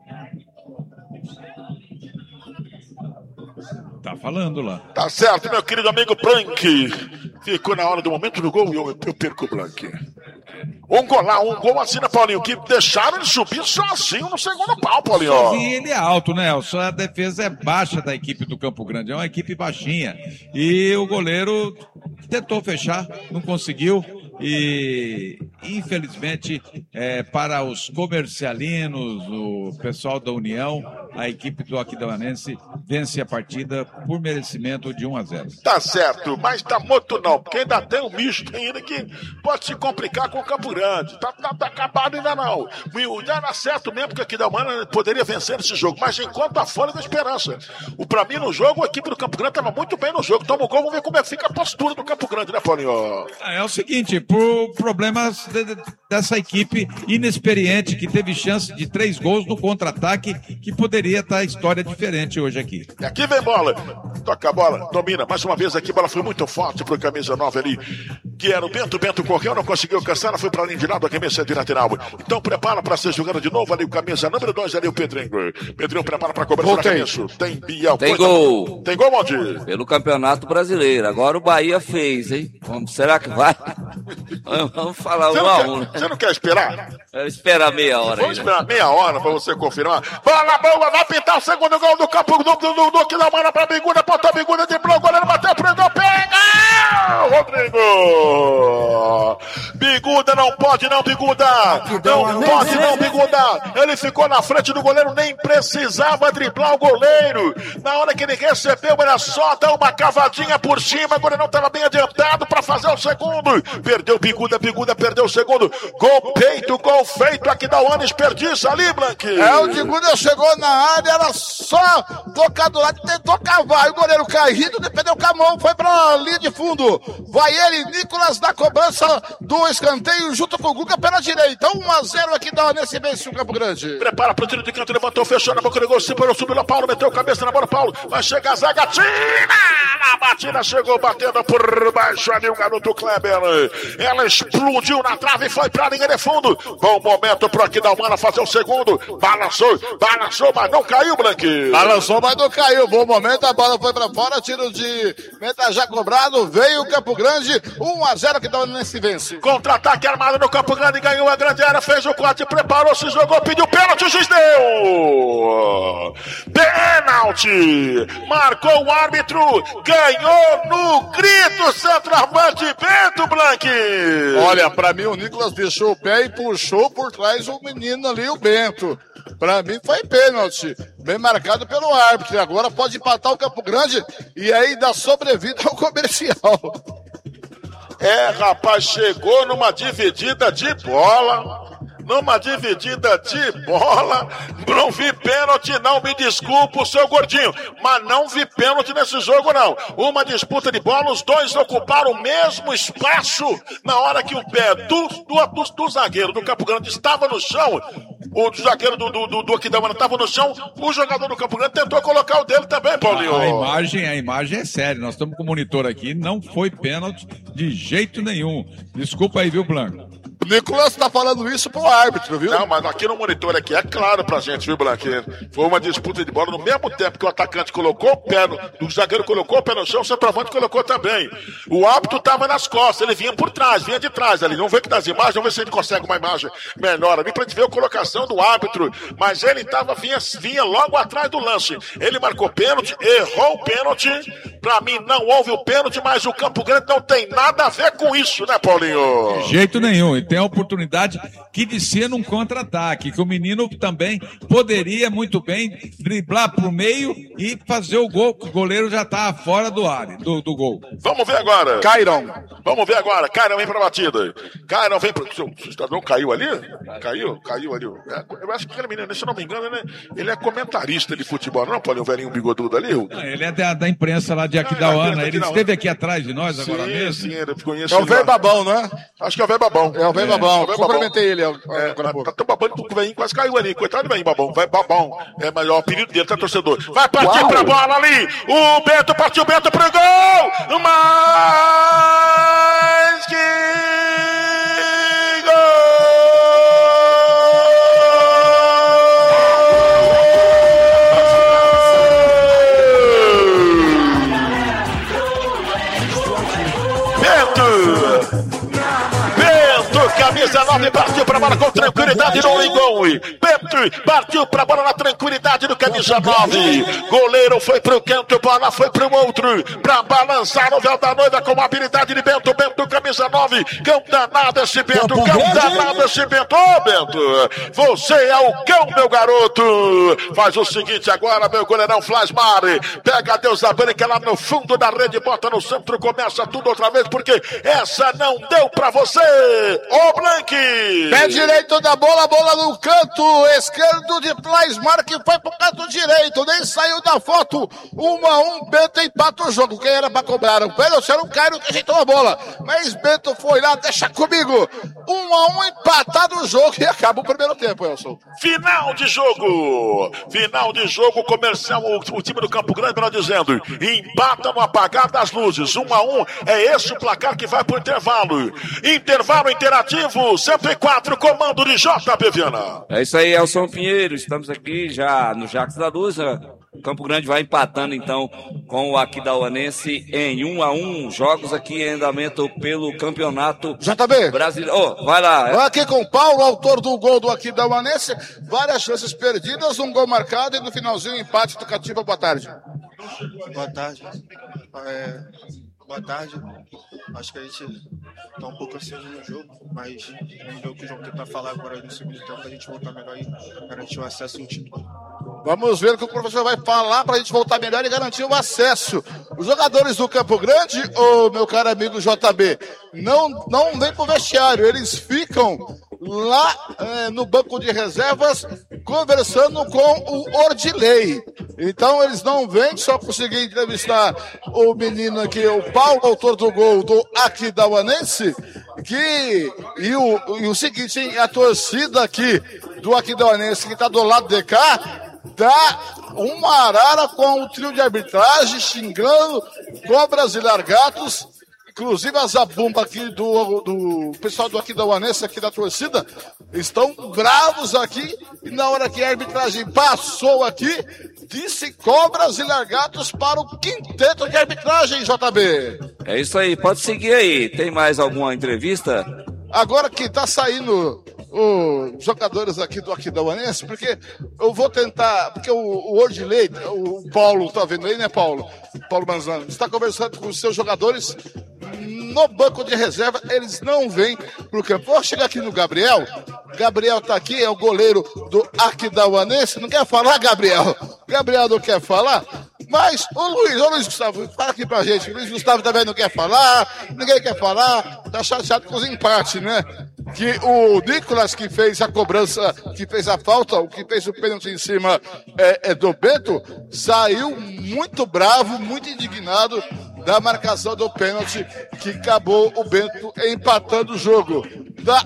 Tá falando lá. Tá certo, meu querido amigo Blank. Ficou na hora do momento do gol e eu, eu perco o Blank. Um gol lá, um gol assim, né, Paulinho? Que deixaram ele subir sozinho no segundo pau, Paulinho. Sozinho ele é alto, né? Só a defesa é baixa da equipe do Campo Grande. É uma equipe baixinha. E o goleiro tentou fechar, não conseguiu. E, infelizmente, é, para os comercialinos, o pessoal da União, a equipe do Aquidauanense vence a partida por merecimento de um a zero. Tá certo, mas tá muito não, porque ainda tem um misto ainda que pode se complicar com o Campo Grande. Tá, tá, tá acabado ainda não. O já era certo mesmo que o Aquidauana poderia vencer esse jogo, mas enquanto a folha da esperança. O, pra mim, no jogo, a equipe do Campo Grande tava muito bem no jogo. Toma o gol, vamos ver como é que fica a postura do Campo Grande, né, Paulinho? É o seguinte, por problemas de, de, dessa equipe inexperiente que teve chance de três gols no contra-ataque, que poderia estar a história diferente hoje aqui. E aqui vem bola, toca a bola, domina, mais uma vez aqui, bola foi muito forte pro camisa nove ali, que era o Bento, Bento correu, não conseguiu alcançar, ela foi pra linha de lado, a camisa de lateral. Então prepara pra ser jogada de novo ali, o camisa número dois ali, o Pedrinho. Pedrinho prepara pra cobrança isso. Tem Biel. Tem gol. Da... Tem gol, Monte? Pelo Campeonato Brasileiro. Agora o Bahia fez, hein? Vamos, será que vai? Vamos falar um a um. Você não quer esperar? É esperar meia hora. Vamos aí, esperar né? meia hora pra você confirmar. Bola boa, vai pintar o segundo gol do campo do do do do que dá mano pra Biguda, botou Biguda de pro goleiro, bateu pro gol, pega! Rodrigo! Biguda não pode não, Biguda! Não pode não, Biguda! Ele ficou na frente do goleiro, nem precisava driblar o goleiro. Na hora que ele recebeu, era só dar uma cavadinha por cima, agora não estava bem adiantado pra fazer o segundo. Perdeu Biguda, Biguda perdeu o segundo. Gol peito, gol feito, aqui da One desperdiça ali, Blanqui. É, o Biguda chegou na área, era só tocar do lado, tentou cavar, e o goleiro caído, defendeu com a mão, foi pra linha de fundo. Vai ele, Nicolas, na cobrança do escanteio, junto com o Guga pela direita. um a zero aqui da Onense, vence o Campo Grande. Prepara pro tiro de canto, levantou, fechou na boca do gol, separou, subiu lá, Paulo, meteu a cabeça na bola, Paulo, vai chegar a zaga, tira! Na batida, chegou batendo por baixo ali o garoto Kleber. Ela explodiu na trave e foi pra linha de fundo. Bom momento pro Aquidauana fazer o segundo. Balançou, balançou, mas não caiu, Blanqui. Balançou, mas não caiu. Bom momento, a bola foi pra fora, tiro de meta já cobrado, veio o Campo Grande, um a zero que dá nesse vence. Contra-ataque armado no Campo Grande, ganhou a grande área, fez o corte, preparou, se jogou, pediu pênalti, o juiz deu. Pênalti. Marcou o árbitro, ganhou no grito, centroavante Bento, Blanqui. Olha, pra mim o Nicolas deixou o pé e puxou por trás o menino ali, o Bento. Pra mim foi pênalti, bem marcado pelo árbitro. E agora pode empatar o Campo Grande e aí dá sobrevida ao comercial. É, rapaz, chegou numa dividida de bola. Numa dividida de bola, não vi pênalti, não, me desculpa, seu gordinho, mas não vi pênalti nesse jogo, não. Uma disputa de bola, os dois ocuparam o mesmo espaço na hora que o pé do, do, do, do zagueiro do Campo Grande estava no chão, o zagueiro do, do, do, do Aquidauana estava no chão, o jogador do Campo Grande tentou colocar o dele também, Paulinho. A, a imagem, a imagem é séria, nós estamos com o monitor aqui, não foi pênalti de jeito nenhum. Desculpa aí, viu, Blanco? Nicolas tá falando isso pro árbitro, viu? Não, mas aqui no monitor aqui é claro pra gente, viu, Blanquinho? Foi uma disputa de bola no mesmo tempo que o atacante colocou o pé no, o zagueiro colocou o pé no chão, o centroavante colocou também. O árbitro tava nas costas, ele vinha por trás, vinha de trás ali. Não vê que das imagens, vamos ver se a gente consegue uma imagem melhor ali pra gente ver a colocação do árbitro. Mas ele tava, vinha, vinha logo atrás do lance. Ele marcou pênalti, errou o pênalti. Pra mim não houve o pênalti, mas o Campo Grande não tem nada a ver com isso, né, Paulinho? De jeito nenhum. E tem a oportunidade que de ser num contra-ataque, que o menino também poderia muito bem driblar pro meio e fazer o gol, que o goleiro já tá fora do área, do, do gol. Vamos ver agora. Cairon. Vamos ver agora. Cairon vem pra batida. Cairon vem pro... O cidadão caiu ali? Caiu? Caiu ali. Eu acho que aquele menino, se não me engano, ele é, ele é comentarista de futebol, não, Paulinho? O velhinho bigodudo ali? Não, ele é da, da imprensa lá de Aquidauana. Ele esteve aqui atrás de nós agora sim, mesmo. Sim, ele conhece. É o velho babão, né? Acho que é o velho babão. É o velho babão. Cumprimentei ele. É, tá tão babando que o velhinho quase caiu ali. Coitado do velhinho babão. Vai babão. É melhor o apelido dele, tá, torcedor? Vai partir Uau. pra bola ali. O Bento partiu, o Bento pro gol. Mais que camisa nove partiu pra bola com tranquilidade no Lingon. Bento partiu pra bola na tranquilidade do camisa nove. Goleiro foi pro canto, bola foi pro outro. Pra balançar o véu da noiva com a habilidade de Bento. Bento, camisa nove. Cão danado esse Bento, cão danado esse Bento. Ô, oh, Bento, você é o cão, meu garoto. Faz o seguinte agora, meu goleirão Flasmar. Pega a Deus da Branca lá no fundo da rede, bota no centro, começa tudo outra vez, porque essa não deu pra você. Ô, Blank! Pé direito da bola, bola no canto esquerdo de Plasmar, que foi pro canto direito, nem saiu da foto. Um a um, Bento empata o jogo. Quem era pra cobrar? O pênalti era o Cairo que ajeitou a bola. Mas Bento foi lá, deixa comigo. Um a um, empatado o jogo e acaba o primeiro tempo, Elson. Final de jogo! Final de jogo, comercial, o, o time do Campo Grande, melhor dizendo, empata no apagar das luzes. Um a um, é esse o placar que vai pro intervalo. Intervalo interativo, cento e quatro, comando de J B Viana. É isso aí, Elson Pinheiro, estamos aqui já no Jacques da Luz. O Campo Grande vai empatando então com o Aquidauanense em um a um, jogos aqui em andamento pelo campeonato J B brasileiro. Oh, vai lá. Vai aqui com o Paulo, autor do gol do Aquidauanense, várias chances perdidas, um gol marcado e no finalzinho empate do Catiba. Boa tarde. Boa tarde. É... Boa tarde. Acho que a gente tá um pouco aceso no jogo, mas vamos ver o que o João tem para falar agora no segundo tempo, para a gente voltar melhor e garantir o acesso ao título. Vamos ver o que o professor vai falar para a gente voltar melhor e garantir o acesso. Os jogadores do Campo Grande, ô meu caro amigo J B, não, não vem pro vestiário, eles ficam lá é, no banco de reservas conversando com o Ordilei. Então eles não vêm, só conseguir entrevistar o menino aqui, o Paulo, autor do gol do Aquidauanense, que e o, e o seguinte, hein, a torcida aqui do Aquidauanense que está do lado de cá dá uma arara com o trio de arbitragem xingando cobras e largatos. Inclusive a zabumba aqui do, do pessoal do Aquidauanense, aqui da torcida, estão bravos aqui, e na hora que a arbitragem passou aqui, disse cobras e largatos para o quinteto de arbitragem, J B. É isso aí, pode seguir aí. Tem mais alguma entrevista? Agora que tá saindo os jogadores aqui do Aquidauanense, porque eu vou tentar, porque o, o Ordilei, o Paulo, tá vendo aí, né, Paulo? Paulo Manzano, está conversando com os seus jogadores no banco de reserva, eles não vêm pro campo. Vou chegar aqui no Gabriel. Gabriel tá aqui, é o goleiro do Aquidauanense. Não quer falar, Gabriel? Gabriel não quer falar? Mas, ô Luiz, ô Luiz Gustavo, fala aqui pra gente. O Luiz Gustavo também não quer falar, ninguém quer falar, tá chateado com os empates, né? Que o Nicolas, que fez a cobrança, que fez a falta, o que fez o pênalti em cima é, é do Bento, saiu muito bravo, muito indignado da marcação do pênalti, que acabou o Bento empatando o jogo. Da...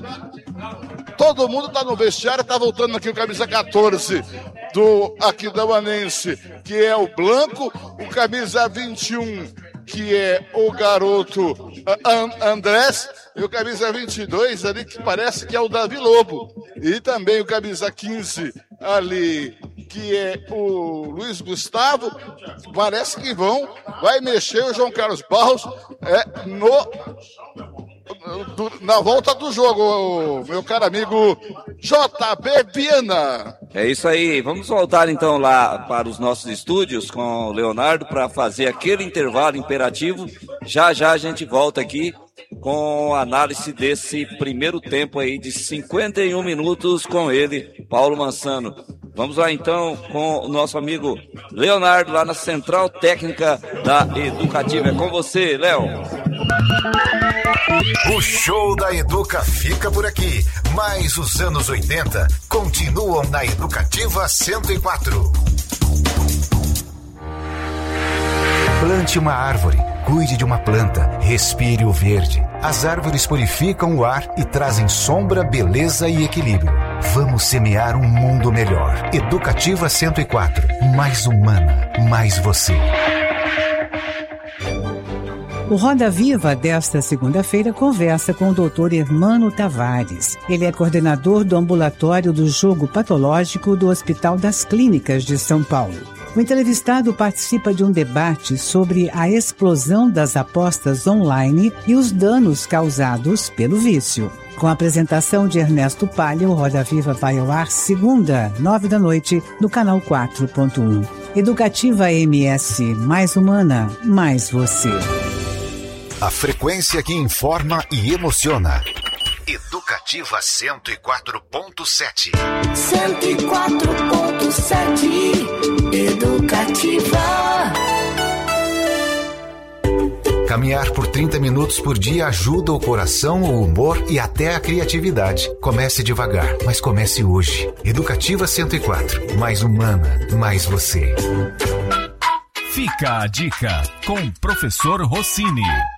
Todo mundo tá no vestiário, tá voltando aqui o camisa quatorze do Aquidauanense, que é o Blanco, o camisa vinte e um, que é o garoto Andrés, E o camisa vinte e dois ali, que parece que é o Davi Lobo. E também o camisa quinze ali, que é o Luiz Gustavo. Parece que vão, vai mexer o João Carlos Barros é, no... Do, na volta do jogo, meu caro amigo J B Viana. É isso aí, vamos voltar então lá para os nossos estúdios com o Leonardo para fazer aquele intervalo imperativo. Já já a gente volta aqui com a análise desse primeiro tempo aí de cinquenta e um minutos com ele, Paulo Mansano. Vamos lá então com o nosso amigo Leonardo lá na Central Técnica da Educativa. É com você, Léo. O show da Educa fica por aqui, mas os anos oitenta continuam na Educativa cento e quatro. Plante uma árvore, cuide de uma planta, respire o verde. As árvores purificam o ar e trazem sombra, beleza e equilíbrio. Vamos semear um mundo melhor. Educativa cento e quatro, mais humana, mais você. O Roda Viva desta segunda-feira conversa com o doutor Hermano Tavares. Ele é coordenador do ambulatório do jogo patológico do Hospital das Clínicas de São Paulo. O entrevistado participa de um debate sobre a explosão das apostas online e os danos causados pelo vício. Com a apresentação de Ernesto Palha, o Roda Viva vai ao ar segunda, nove da noite, no canal quatro ponto um. Educativa M S, mais humana, mais você. A frequência que informa e emociona. Educativa cento e quatro ponto sete. cento e quatro ponto sete. Educativa. Caminhar por trinta minutos por dia ajuda o coração, o humor e até a criatividade. Comece devagar, mas comece hoje. Educativa cento e quatro. Mais humana, mais você. Fica a dica com o professor Rossini.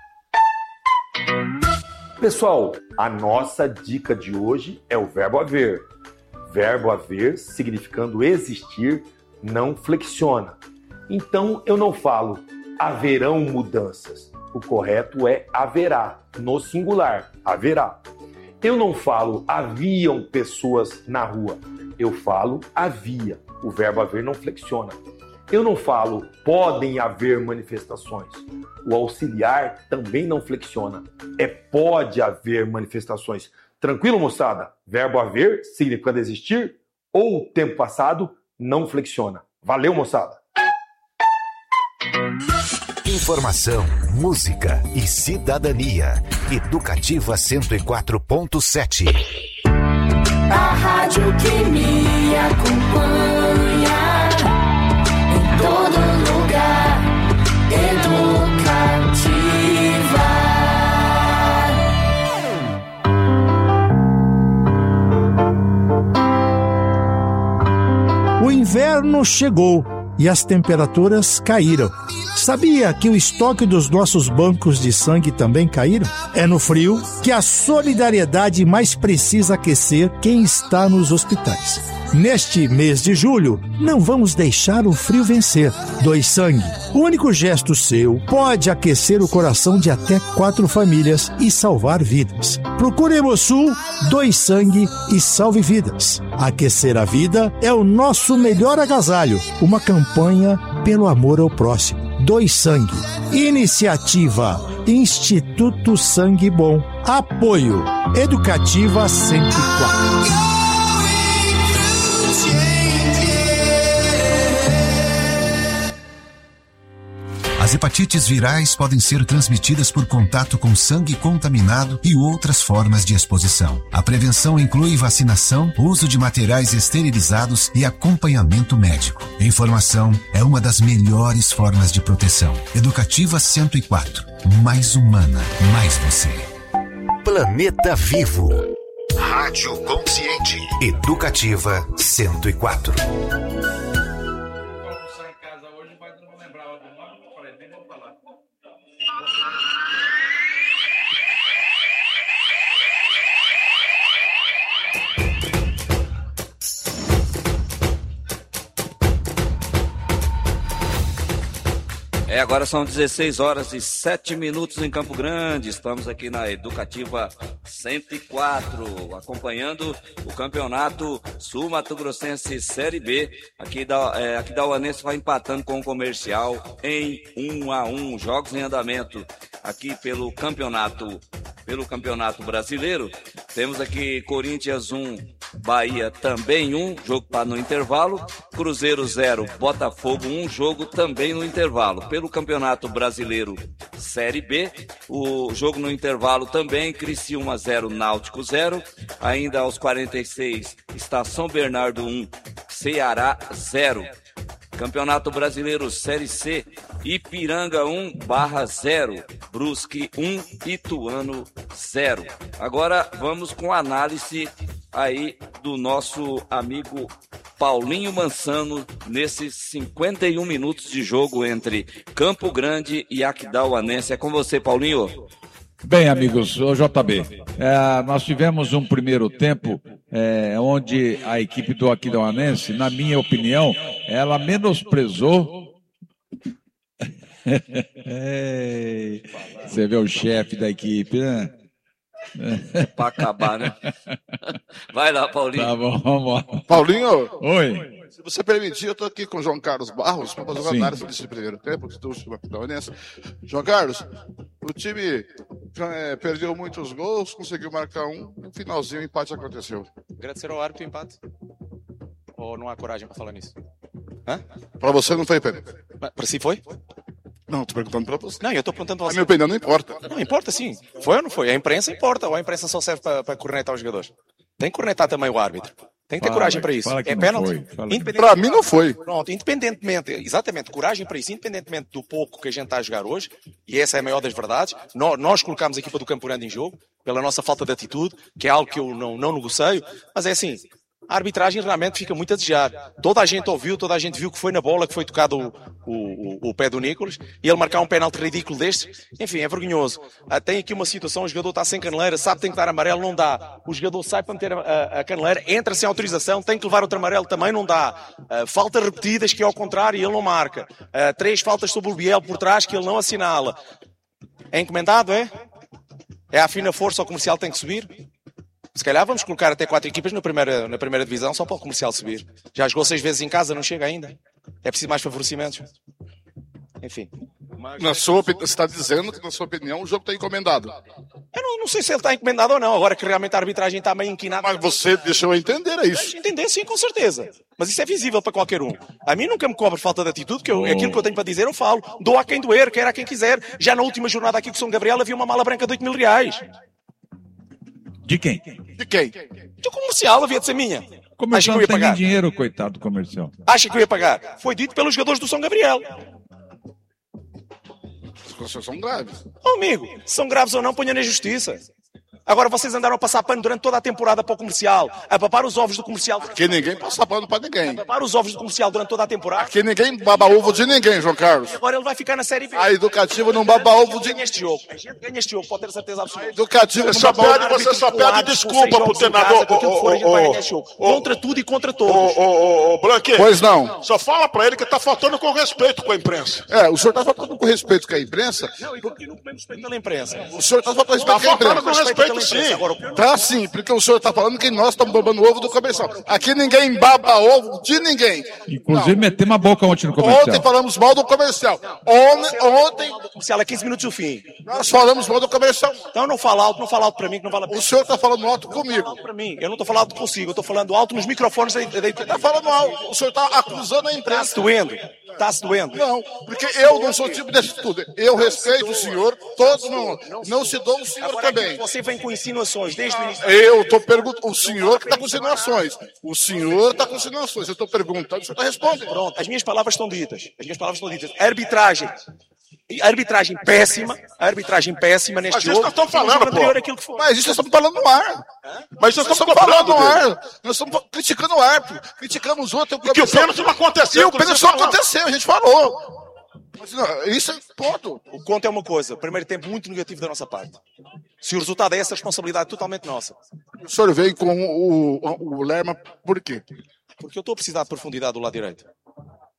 Pessoal, a nossa dica de hoje é o verbo haver. Verbo haver, significando existir, não flexiona. Então, eu não falo haverão mudanças. O correto é haverá, no singular, haverá. Eu não falo haviam pessoas na rua. Eu falo havia. O verbo haver não flexiona. Eu não falo podem haver manifestações. O auxiliar também não flexiona. É pode haver manifestações. Tranquilo, moçada? Verbo haver, significando existir, ou tempo passado, não flexiona. Valeu, moçada! Informação, música e cidadania. Educativa cento e quatro ponto sete. A rádio que me acompanha em todo lugar. Educativa. O inverno chegou e as temperaturas caíram. Sabia que o estoque dos nossos bancos de sangue também caíram? É no frio que a solidariedade mais precisa aquecer quem está nos hospitais. Neste mês de julho, não vamos deixar o frio vencer. Doe sangue. O único gesto seu pode aquecer o coração de até quatro famílias e salvar vidas. Procure Hemosul, doe sangue e salve vidas. Aquecer a vida é o nosso melhor agasalho. Uma campanha pelo amor ao próximo. Doe sangue. Iniciativa Instituto Sangue Bom. Apoio Educativa cento e quatro. As hepatites virais podem ser transmitidas por contato com sangue contaminado e outras formas de exposição. A prevenção inclui vacinação, uso de materiais esterilizados e acompanhamento médico. Informação é uma das melhores formas de proteção. Educativa cento e quatro. Mais humana, mais você. Planeta Vivo. Rádio Consciente. Educativa cento e quatro. É, agora são dezesseis horas e sete minutos em Campo Grande. Estamos aqui na Educativa cento e quatro, acompanhando o campeonato sul-mato-grossense Série B. Aqui da, é, aqui da Uanense vai empatando com o Comercial em um a um. Jogos em andamento aqui pelo campeonato, pelo campeonato brasileiro. Temos aqui Corinthians um, Bahia também um, jogo para no intervalo. Cruzeiro zero, Botafogo um, jogo também no intervalo. Pelo Campeonato Brasileiro Série B, o jogo no intervalo também, Criciúma zero, Náutico zero. Ainda aos quarenta e seis, está São Bernardo um, Ceará zero. Campeonato Brasileiro Série C, Ipiranga um, Barra zero, Brusque um, Ituano zero. Agora vamos com a análise aí do nosso amigo Paulinho Mansano nesses cinquenta e um minutos de jogo entre Campo Grande e Aquidauanense. É com você, Paulinho. Bem, amigos, o J B, é, nós tivemos um primeiro tempo é, onde a equipe do Aquidauanense, na minha opinião, ela menosprezou. Você vê o chefe da equipe, né? Pra acabar, né? Vai lá, Paulinho. Tá bom, vamos lá. Paulinho. Oi. Se você permitir, eu estou aqui com o João Carlos Barros para fazer uma Sim. análise desse primeiro tempo do Aquidauanense. João Carlos, o time é, perdeu muitos gols, conseguiu marcar um, no finalzinho o empate aconteceu. Agradecer ao árbitro o empate? Ou não há coragem para falar nisso? Para você não foi pena? Para si foi? Não, estou perguntando para você. Não, eu estou perguntando para A você. minha opinião não importa. Não, importa sim. Foi ou não foi? A imprensa importa, ou a imprensa só serve para, para cornetar os jogadores? Tem que cornetar também o árbitro. Tem que ter Fala, coragem para isso. fala que É não pênalti. foi. Fala que- Independente- Para mim não foi. Pronto, independentemente, exatamente, coragem para isso, independentemente do pouco que a gente está a jogar hoje, e essa é a maior das verdades, nós, nós colocamos a equipa do Campo Grande em jogo, pela nossa falta de atitude, que é algo que eu não, não negocio, mas é assim, a arbitragem realmente fica muito a desejar. Toda a gente ouviu, toda a gente viu que foi na bola que foi tocado o, o, o, o pé do Nicolas, e ele marcar um pênalti ridículo destes, enfim, é vergonhoso. Ah, tem aqui uma situação, o jogador está sem caneleira, sabe que tem que dar amarelo, não dá. O jogador sai para meter a, a, a caneleira, entra sem autorização, tem que levar outro amarelo, também não dá. Ah, faltas repetidas, que é ao contrário, e ele não marca. Ah, três faltas sobre o Biel por trás, que ele não assinala. É encomendado, é? É a fina força, o Comercial tem que subir? Se calhar vamos colocar até quatro equipas na primeira, na primeira divisão só para o Comercial subir. Já jogou seis vezes em casa, não chega ainda. É preciso mais favorecimentos. Enfim. Na sua, opi- você está dizendo que, na sua opinião, o jogo está encomendado. Eu não, não sei se ele está encomendado ou não, agora que realmente a arbitragem está meio inquinada. Mas você deixou eu entender, é isso. Entender, sim, com certeza. Mas isso é visível para qualquer um. A mim nunca me cobra falta de atitude, que eu, Oh. aquilo que eu tenho para dizer eu falo. Dou a quem doer, quer a quem quiser. Já na última jornada aqui com São Gabriel havia uma mala branca de oito mil reais. De quem? De quem? Do Comercial, havia de ser minha. Acha que Comercial eu não ia tem nem pagar? dinheiro, coitado do comercial. Acha que eu ia pagar? Foi dito pelos jogadores do São Gabriel. As coisas são graves. Oh, amigo, são graves ou não, ponha na justiça. Agora vocês andaram a passar pano durante toda a temporada para o Comercial, a papar os ovos do Comercial. Que ninguém passa pano para ninguém. A papar os ovos do Comercial durante toda a temporada. Que ninguém baba ovo de ninguém, João Carlos. Agora ele vai ficar na Série B. A educativa não baba ovo de Ganha este jogo. A gente ganha este jogo, pode ter certeza absoluta. educativa Você não só baba pede, ovo. você só pede desculpa pro treinador. Com aquilo que for, a gente vai ganhar este jogo. Contra tudo e contra todos. Ô, ô, ô, Blanquet. Pois não. Só fala pra ele que tá faltando com respeito com a imprensa. É, o senhor está faltando com respeito com a imprensa. Não, e continuo com respeito pela imprensa. O senhor está faltando com Tá respeito com a faltando com imprensa. respeito, pela imprensa. sim. Agora, Tá sim, porque o senhor está falando que nós estamos babando ovo do comercial. Aqui ninguém baba ovo de ninguém. Inclusive, metemos a boca ontem no Ontem comercial. falamos mal do comercial. Ontem, ontem o Comercial é quinze minutos do fim. nós falamos mal do comercial. Então não fala alto, não fala alto para mim, que não vale a pena. O senhor está falando alto comigo. Alto para mim. Eu não estou falando alto consigo, eu estou falando alto nos microfones da da- Está falando alto. O senhor está acusando a Está-se imprensa. doendo. Está-se doendo. Não, porque eu não sou tipo desse tudo. Eu respeito o senhor, todos não. Não se dou o senhor Agora também. você vem com insinuações desde o início. Eu estou perguntando. O senhor que está com insinuações. O senhor está com insinuações. Eu estou perguntando, o senhor está respondendo. Pronto, as minhas palavras estão ditas. As minhas palavras estão ditas. Arbitragem. Arbitragem péssima. Arbitragem péssima neste Mas isso jogo. nós estamos E no falando, jogo pô. anterior, aquilo que foi. Mas isso nós estamos falando no ar. Mas nós Nós estamos estamos falando cobrando no dele. ar. Nós estamos criticando o árbitro. Criticamos o outro. Que o pênalti não aconteceu. E o que pênalti você só falou. aconteceu, a gente falou. Mas, não, isso é ponto. O conto é uma coisa. Primeiro tempo muito negativo da nossa parte. Se o resultado é essa, a responsabilidade é totalmente nossa. O senhor veio com o, o, o Lerma por quê? Porque eu estou a precisar de profundidade do lado direito.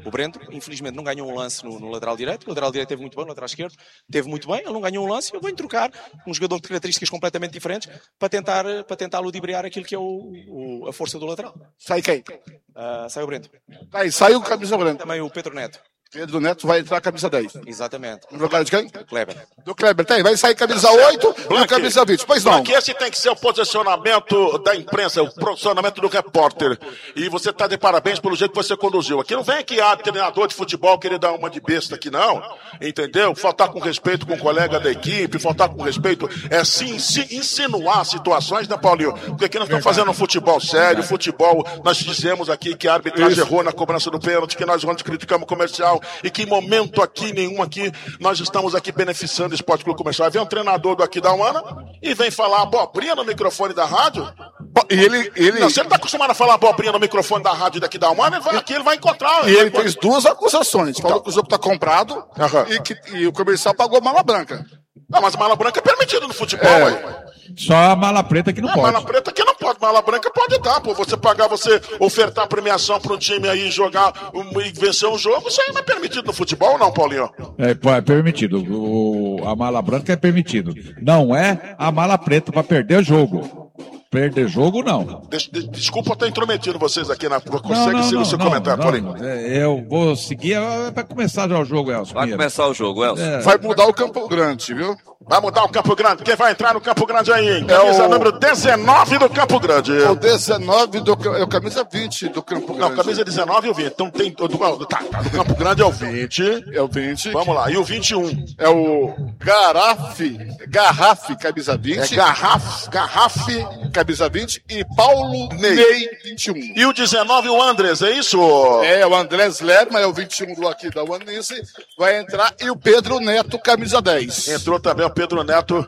O Brendo, infelizmente, não ganhou um lance no, no lateral direito. O lateral direito teve muito bem, no lateral esquerdo teve muito bem. Ele não ganhou um lance e eu venho trocar um jogador de características completamente diferentes para tentar, para tentar ludibriar aquilo que é o, o, a força do lateral. Sai quem? Uh, sai o Brendo. Aí, sai o camisa branca. Também o Pedro Neto. Pedro Neto vai entrar camisa dez. Exatamente. No lugar de quem? Kleber. Do Kleber, tem. Vai sair camisa oito e camisa vinte. Pois não. Porque esse tem que ser o posicionamento da imprensa, o posicionamento do repórter. E você está de parabéns pelo jeito que você conduziu. Aqui não vem aqui, ah, treinador de futebol querer dar uma de besta aqui, não. Entendeu? Faltar com respeito com o colega da equipe, faltar com respeito, é sim, sim insinuar situações, né, Paulinho? Porque aqui nós estamos fazendo um futebol sério, futebol, nós dizemos aqui que a arbitragem Isso. errou na cobrança do pênalti, que nós ontem criticamos o comercial, e que em momento aqui, nenhum aqui, nós estamos aqui beneficiando o Esporte Clube Comercial. Aí vem um treinador do Aqui da Humana e vem falar abobrinha no microfone da rádio. E ele, ele... Não, se ele está acostumado a falar abobrinha no microfone da rádio daqui da Humana, ele vai aqui, ele vai encontrar. E ele fez duas acusações. Falou então. que o jogo está comprado uhum. e que e o comercial pagou mala branca. Não, mas mala branca é permitido no futebol, é. Ué. Só a mala preta que não, não pode. Mala preta que não pode, mala branca pode dar, pô. Você pagar, você ofertar premiação para um time aí jogar um, e vencer um jogo, isso aí não é permitido no futebol, não, Paulinho? É, é permitido. O, a mala branca é permitido. Não é a mala preta para perder o jogo. Perder jogo, não. Des, des, desculpa estar intrometindo vocês aqui na. Consegue seguir o seu não, comentário, Paulinho? Eu vou seguir. Vai começar já o jogo, Elcio. Vai começar o jogo, Elcio. É. Vai mudar o Campo Grande, viu? Vai mudar o Campo Grande. Quem vai entrar no Campo Grande aí, hein? Camisa é o... número dezenove do Campo Grande. O dezenove do é o camisa vinte do Campo Grande. Não, camisa dezenove e o vinte. Então tem. Do, tá, tá, do Campo Grande é o vinte. É o vinte. Vamos lá. E o vinte e um? É o Garrafe. Garrafe, camisa vinte. É Garrafe. Garrafe. Camisa vinte. E Paulo Ney, Ney vinte e um. E o dezenove, o Andrés, é isso? É, o Andrés Lerma, é o vinte e um do aqui da Uanice. Vai entrar. E o Pedro Neto, camisa dez. Entrou também o Pedro Neto,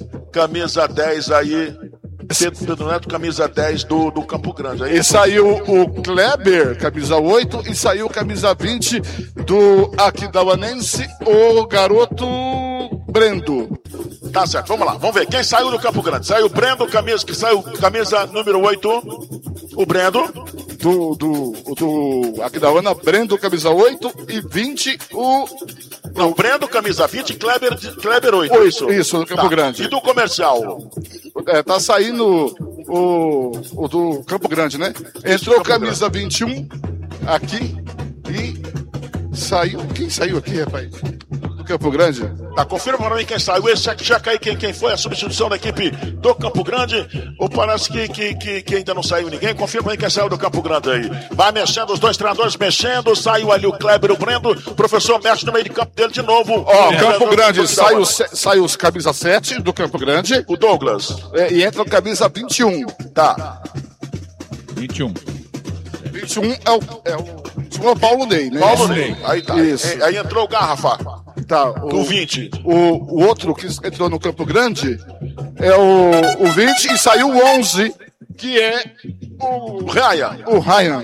camisa dez aí. Pedro, Pedro Neto, camisa dez do, do Campo Grande. Aí, e saiu o Kleber, camisa oito, e saiu camisa vinte do Aquidauanense, o garoto Brendo. Tá certo, vamos lá, vamos ver. Quem saiu do Campo Grande? Saiu o Brendo, camisa, que saiu camisa número oito. O Brendo. Do, do, do Aquidauana, Brendo, camisa oito, e vinte, o... Não, Brendo, camisa vinte, Kleber, Kleber oito. oito isso, isso, do Campo tá. Grande. E do comercial? É, tá saindo o, o do Campo Grande, né? Entrou camisa Grande. vinte e um aqui e saiu... Quem saiu aqui, rapaz? Do Campo Grande? Tá, confirma pra mim quem saiu. Esse aqui já caiu quem, quem foi a substituição da equipe do Campo Grande. Ou parece que, que, que, que ainda não saiu ninguém. Confirma pra mim quem saiu do Campo Grande aí. Vai mexendo, os dois treinadores mexendo. Saiu ali o Kleber, o Brendo. O professor mexe no meio de campo dele de novo. Ó, é, Campo é, Grande, sai, o, sai os camisa sete do Campo Grande. O Douglas. É, e entra o camisa vinte e um. Tá. vinte e um. vinte e um é o, é o, vinte e um é o Paulo Ney, né? Paulo Ney. Aí tá. Isso. Aí, aí entrou o Garrafa. Tá, o, o vinte. O, o outro que entrou no Campo Grande é o, o vinte e saiu o onze, que é o Ryan. O Ryan.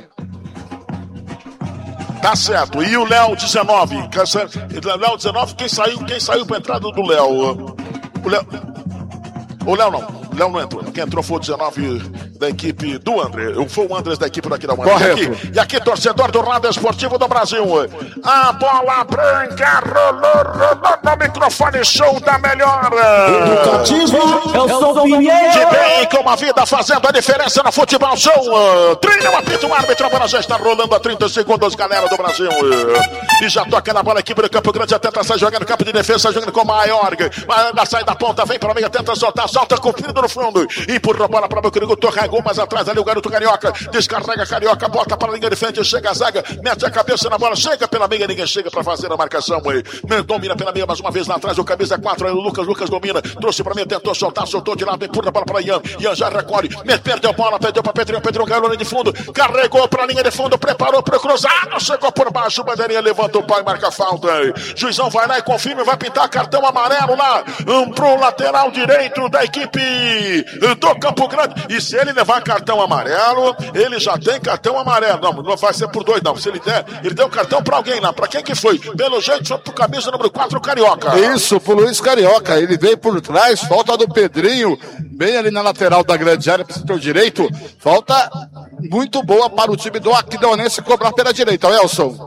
Tá certo. E o Léo dezenove. Léo dezenove, quem saiu, quem saiu pra entrada do Léo? O Léo. O Léo não. Léo não entrou. Quem entrou foi o dezenove da equipe do André. Foi o Andrés da equipe daqui da Humana. Correto. E aqui, e aqui, torcedor do Rádio Esportivo do Brasil. A bola branca rolou, rolou no microfone show da melhor. Educativo, eu sou o Pinheiro. De bem com a vida fazendo a diferença no futebol show. Trilha o apito, o árbitro, a bola já está rolando a trinta segundos, galera do Brasil. E já toca na bola, a equipe do Campo Grande, tenta sair jogando no campo de defesa, jogando com o maior. Mas sai da ponta, vem para meio, tenta soltar, solta com o filho no fundo. Empurra a bola para o meu querido Torregou, mas atrás ali o garoto Carioca. Descarrega Carioca, bota para a linha de frente, chega a zaga, mete a cabeça na bola, chega pela meia, ninguém chega para fazer a marcação. Domina pela meia mais uma vez lá atrás, o camisa quatro, aí o Lucas, Lucas domina, trouxe para mim, tentou soltar, soltou de lado, empurra a bola para Ian. Ian já recolhe, perdeu a bola, perdeu para Pedrinho, Pedrinho caiu na linha de fundo, carregou para a linha de fundo, preparou para o cruzado, chegou por baixo, o bandeirinha levanta o pau e marca a falta. Juizão vai lá e confirma, vai pintar cartão amarelo lá um, pro lateral direito da equipe do Campo Grande. E se ele levar cartão amarelo, ele já tem cartão amarelo. Não, não vai ser por dois, não. Se ele der, ele deu cartão pra alguém lá. Pra quem que foi? Pelo jeito, foi pro camisa número quatro, Carioca. Isso, pro Luiz Carioca. Ele veio por trás, falta do Pedrinho, bem ali na lateral da grande área, pro setor direito. Falta muito boa para o time do Aquidauanense cobrar pela direita, Elson.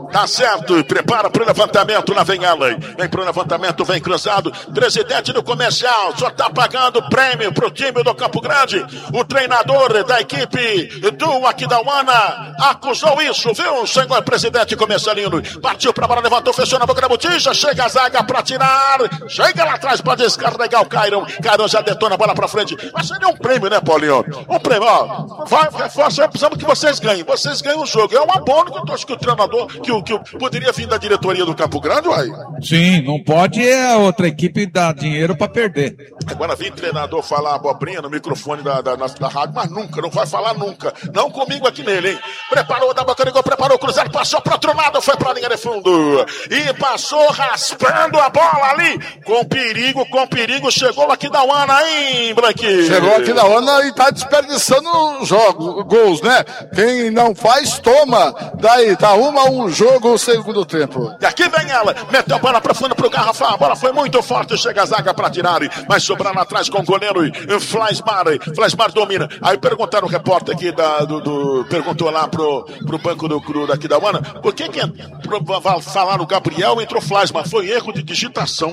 Tá certo, prepara pro levantamento, lá vem ela. Vem pro levantamento, vem cruzado. Presidente do comercial, só tá pagando prêmio pro time do Campo Grande. O treinador da equipe do Aquidauana acusou isso, viu, senhor presidente comercialino? Partiu pra bola, levantou, fechou na boca da botija. Chega a zaga pra tirar. Chega lá atrás pra descarregar o Cairon. Cairon já detona a bola pra frente. Mas seria um prêmio, né, Paulinho? Um prêmio, ó. Vai, reforça, precisamos que vocês ganhem. Vocês ganham o jogo. É um abono que eu acho que o treinador, que o, que o poderia vir da diretoria do Campo Grande, uai. Sim, não pode a outra equipe dar dinheiro pra perder. Agora vem treinador falar abobrinha no microfone da, da, da, da rádio, mas nunca, não vai falar nunca. Não comigo aqui nele, hein? Preparou, da boca ligou, preparou o cruzado, passou pro outro lado, foi pra linha de fundo. E passou raspando a bola ali. Com perigo, com perigo, chegou aqui da Aquidauana, hein, Blanquinho? Chegou aqui da Aquidauana e tá desperdiçando jogos, gols, né? Quem não faz, toma. Daí, tá uma a um jogo o segundo tempo. E aqui vem ela, meteu a bola pra fundo pro Garrafão, a bola foi muito forte, chega a zaga pra tirar, mas sobrar lá atrás com o goleiro Flasmar, Flasmar domina. Aí perguntaram o repórter aqui da, do, do perguntou lá pro, pro banco do Cru daqui da Aquidauana, por que que falaram o Gabriel, entrou Flasmar? Foi erro de digitação.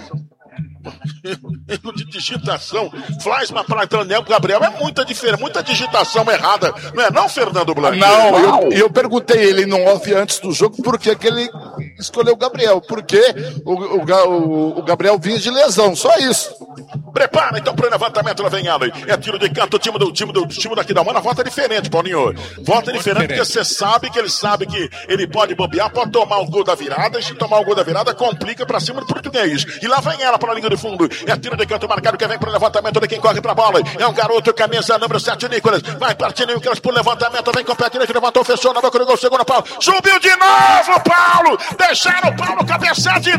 Erro de digitação. Flasma para Daniel Gabriel é muita diferença, muita digitação errada. Não é não, Fernando Blanco? Não, eu, eu perguntei ele no off antes do jogo por que que ele escolheu o Gabriel. Porque o, o, o Gabriel vinha de lesão, só isso. Prepara então para o levantamento, lá vem ela. É tiro de canto, o time do time do time daqui da Aquidauana vota diferente, Paulinho. Vota diferente porque você sabe que ele sabe que ele pode bobear, pode tomar o gol da virada, e se tomar o gol da virada, complica para cima do português. E lá vem ela para a linha de fundo. É tiro de canto marcado que vem para o levantamento de quem corre para a bola. É um garoto, camisa número sete, Nicolas. Vai partindo Nicolas para o levantamento, vem com o pé direito, levantou, fechou na boca do gol, segundo Paulo. Subiu de novo, Paulo! Deixaram o Paulo cabecear de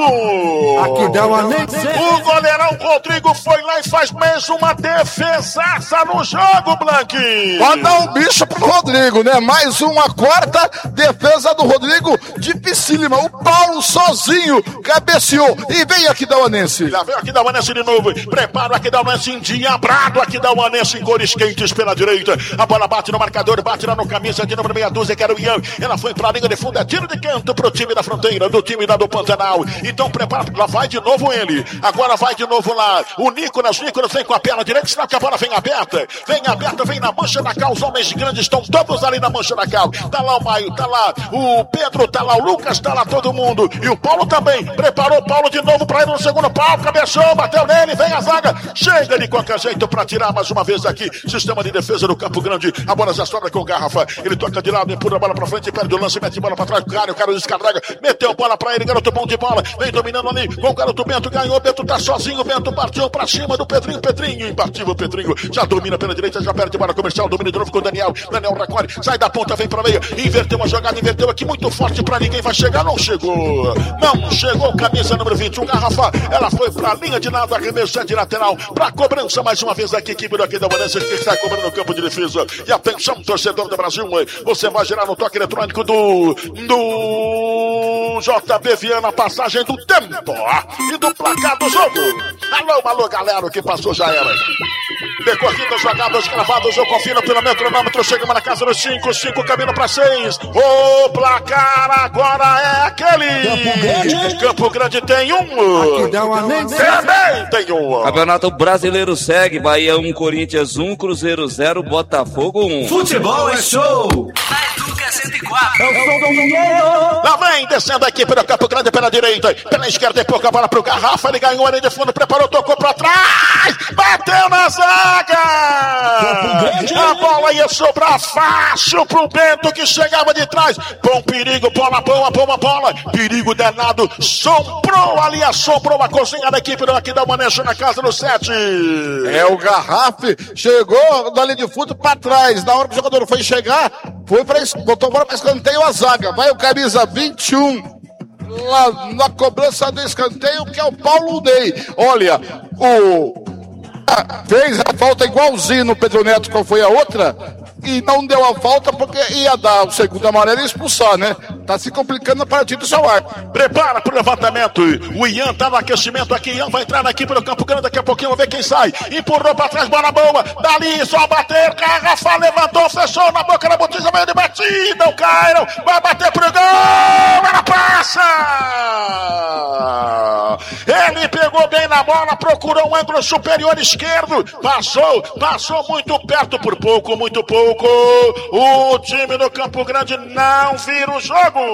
novo! Aquidauanense. O goleirão Rodrigo foi lá e faz mais uma defesaça no jogo, Blanqui. Pode dar um bicho pro Rodrigo, né? Mais uma quarta defesa do Rodrigo, dificílima. O Paulo sozinho cabeceou. E vem aqui da Aquidauanense. Já vem aqui da Aquidauanense de novo. Prepara o Aquidauanense endiabrado. Aquidauanense em cores quentes pela direita. A bola bate no marcador, bate lá no camisa de número meia dúzia, que era o Ian. Ela foi pra linha de fundo. É tiro de canto pro time da fronteira, do time da do Pantanal. Então prepara, lá vai de novo ele. Agora vai de novo lá. O Nicolas, Nicolas vem com a perna direita, senão que a bola vem aberta. Vem aberta, vem na mancha da cal. Os homens grandes estão todos ali na mancha da cal. Tá lá o Maio, tá lá o Pedro, tá lá o Lucas, tá lá todo mundo. E o Paulo também. Preparou o Paulo de novo pra ir no segundo pau. Cabeçou, bateu nele, vem a zaga. Chega de qualquer jeito pra tirar mais uma vez aqui. Sistema de defesa do Campo Grande. A bola já sobra com o Garrafa. Ele toca de lado, empurra a bola pra frente, perde o lance, mete a bola pra trás. O cara, o cara descarrega. Meteu a bola pra ele, garoto bom de bola. Vem dominando ali com o garoto Bento. Ganhou, Bento tá sozinho. Bento partiu pra cima do Pedrinho. Pedrinho, imbatível Pedrinho. Já domina pela direita, já perde a bola comercial. Domina de novo com o Daniel. Daniel recolhe, sai da ponta, vem pra meia. Inverteu uma jogada, inverteu aqui muito forte pra ninguém. Vai chegar, não chegou. Não chegou, camisa número vinte e um, Garrafa. Ela foi pra linha de nada, arremesso de lateral. Pra cobrança mais uma vez aqui, equipe do Aquidauanense que está cobrando no campo de defesa. E atenção, torcedor do Brasil. Você vai girar no toque eletrônico do. do. J B Viana, passagem do tempo e do placar do jogo. Alô, alô, galera, o que passou já era. Decorridas, jogadas, gravadas, eu confiro pelo metronômetro. Chegamos na casa dos cinco, cinco caminho para seis. O placar agora é aquele. Campo Grande, Campo Grande tem um. Aquidauanense também tem um. Campeonato Brasileiro segue. Bahia um, Corinthians um, Cruzeiro zero, Botafogo um. Futebol é show. Na Educa cento e quatro. Eu sou do Pinheiro. Lá vem, descendo aqui pelo Campo Grande, pela direita, pela esquerda, e pouca a bola pro Garrafa. Ele ganhou a linha de fundo, preparou, tocou pra trás. Bateu na zaga. A bola ia sobrar fácil pro Bento, que chegava de trás. Bom perigo, bola boa, boa bola. Perigo danado, sombrou ali, assombrou a cozinha da equipe do Aquidauanense na casa do sete. É, o Garrafa chegou da linha de fundo pra trás. Na hora que o jogador foi chegar, foi pra, botou a bola pra escanteio, a zaga. Vai o camisa vinte e um. Lá na cobrança do escanteio, que é o Paulo Ney. Olha, o fez a falta igualzinho no Pedro Neto, qual foi a outra, e não deu a falta porque ia dar o segundo amarelo e expulsar, né? Tá se complicando a partida do Sauar. Prepara pro levantamento. O Ian tá no aquecimento aqui. Ian vai entrar aqui pelo Campo Grande. Daqui a pouquinho, vamos ver quem sai. Empurrou pra trás, bola boa. Dali, só bater. Garrafa levantou, fechou na boca da botija, meio de batida. O Cairo vai bater pro gol. ângulo superior esquerdo. Passou, passou muito perto, por pouco, muito pouco. O time do Campo Grande não vira o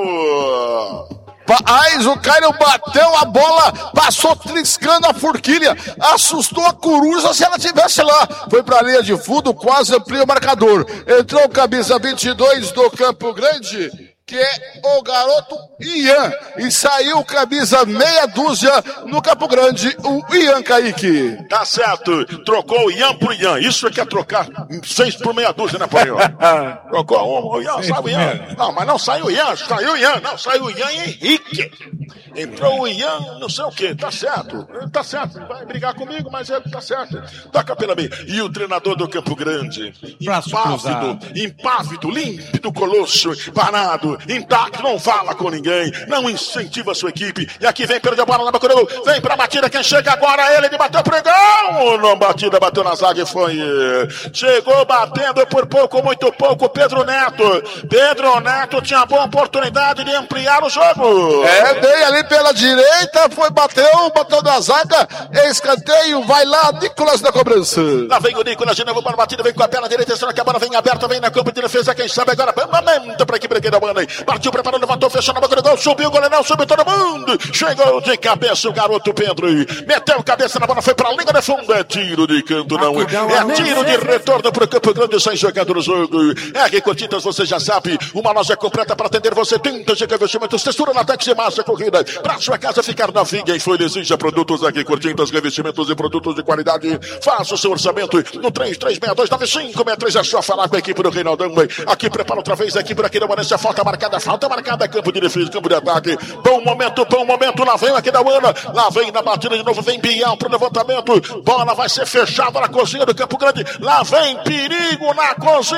jogo. Mas o Cairo bateu a bola, passou triscando a forquilha, assustou a coruja se ela tivesse lá. Foi pra linha de fundo, quase amplia o marcador. Entrou o camisa vinte e dois do Campo Grande, que é o garoto Ian, e saiu camisa meia dúzia no Campo Grande, o Ian Kaique. Tá certo, trocou o Ian por Ian, isso é que é trocar seis por meia dúzia, né, Paulinho? Trocou um, o Ian, saiu o Ian. Não, mas não saiu o Ian, saiu o Ian, não, saiu o Ian Henrique. Entrou o Ian, não sei o que, tá certo, tá certo, vai brigar comigo, mas ele tá certo. Toca pela meia. E o treinador do Campo Grande, impávido, impávido, límpido, colosso, parado, intacto, não fala com ninguém, não incentiva a sua equipe. E aqui vem, perdeu a bola na boca do gol, vem pra batida, quem chega agora, ele, ele bateu pro gol, não, batida, bateu na zaga e foi. Chegou batendo por pouco, muito pouco, Pedro Neto. Pedro Neto tinha boa oportunidade de ampliar o jogo. É, bem ali pela direita, foi, bateu, bateu na zaga, escanteio, vai lá, Nicolas na cobrança. Lá vem o Nicolas de novo para a batida, vem com a perna direita, será que a bola vem aberta, vem na campo de defesa, quem sabe agora, momento para a equipe da banda, partiu, preparou, levantou, fechou na boca do gol, subiu o goleirão, subiu todo mundo, chegou de cabeça o garoto Pedro, meteu cabeça na bola, foi para a linha de fundo, é tiro de canto, não, é tiro de retorno para o Campo Grande, sai jogando no jogo. R Cotintas, você já sabe, uma loja completa para atender você, tintas de revestimentos, textura, latex e massa, corrida, para sua casa ficar novinha e foi exija produtos aqui, Cortintas, revestimentos e produtos de qualidade. Faça o seu orçamento no três três seis dois nove cinco seis três. É só falar com a equipe do Reinaldão. Aqui prepara outra vez a equipe aqui da Manência. Falta marcada, falta marcada, campo de defesa, campo de ataque. Bom momento, bom momento. Lá vem aqui da Ana, lá vem na batida de novo, vem Bial pro levantamento. Bola vai ser fechada na cozinha do Campo Grande. Lá vem perigo na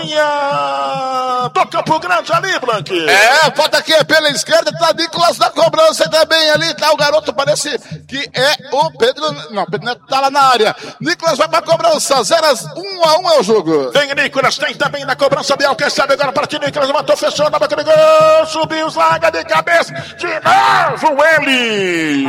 cozinha do Campo Grande ali, Blanque. É, falta aqui pela esquerda, tá Nicolas na cobrança também ali, tá o garoto, parece que é o Pedro, não, Pedro Neto tá lá na área. Nicolas vai pra cobrança, zero a um a um é o jogo. Vem Nicolas, tem também na cobrança, Biel, quem sabe agora partiu, Nicolas matou, fechou na boca do gol, subiu, zaga de cabeça, de novo ele.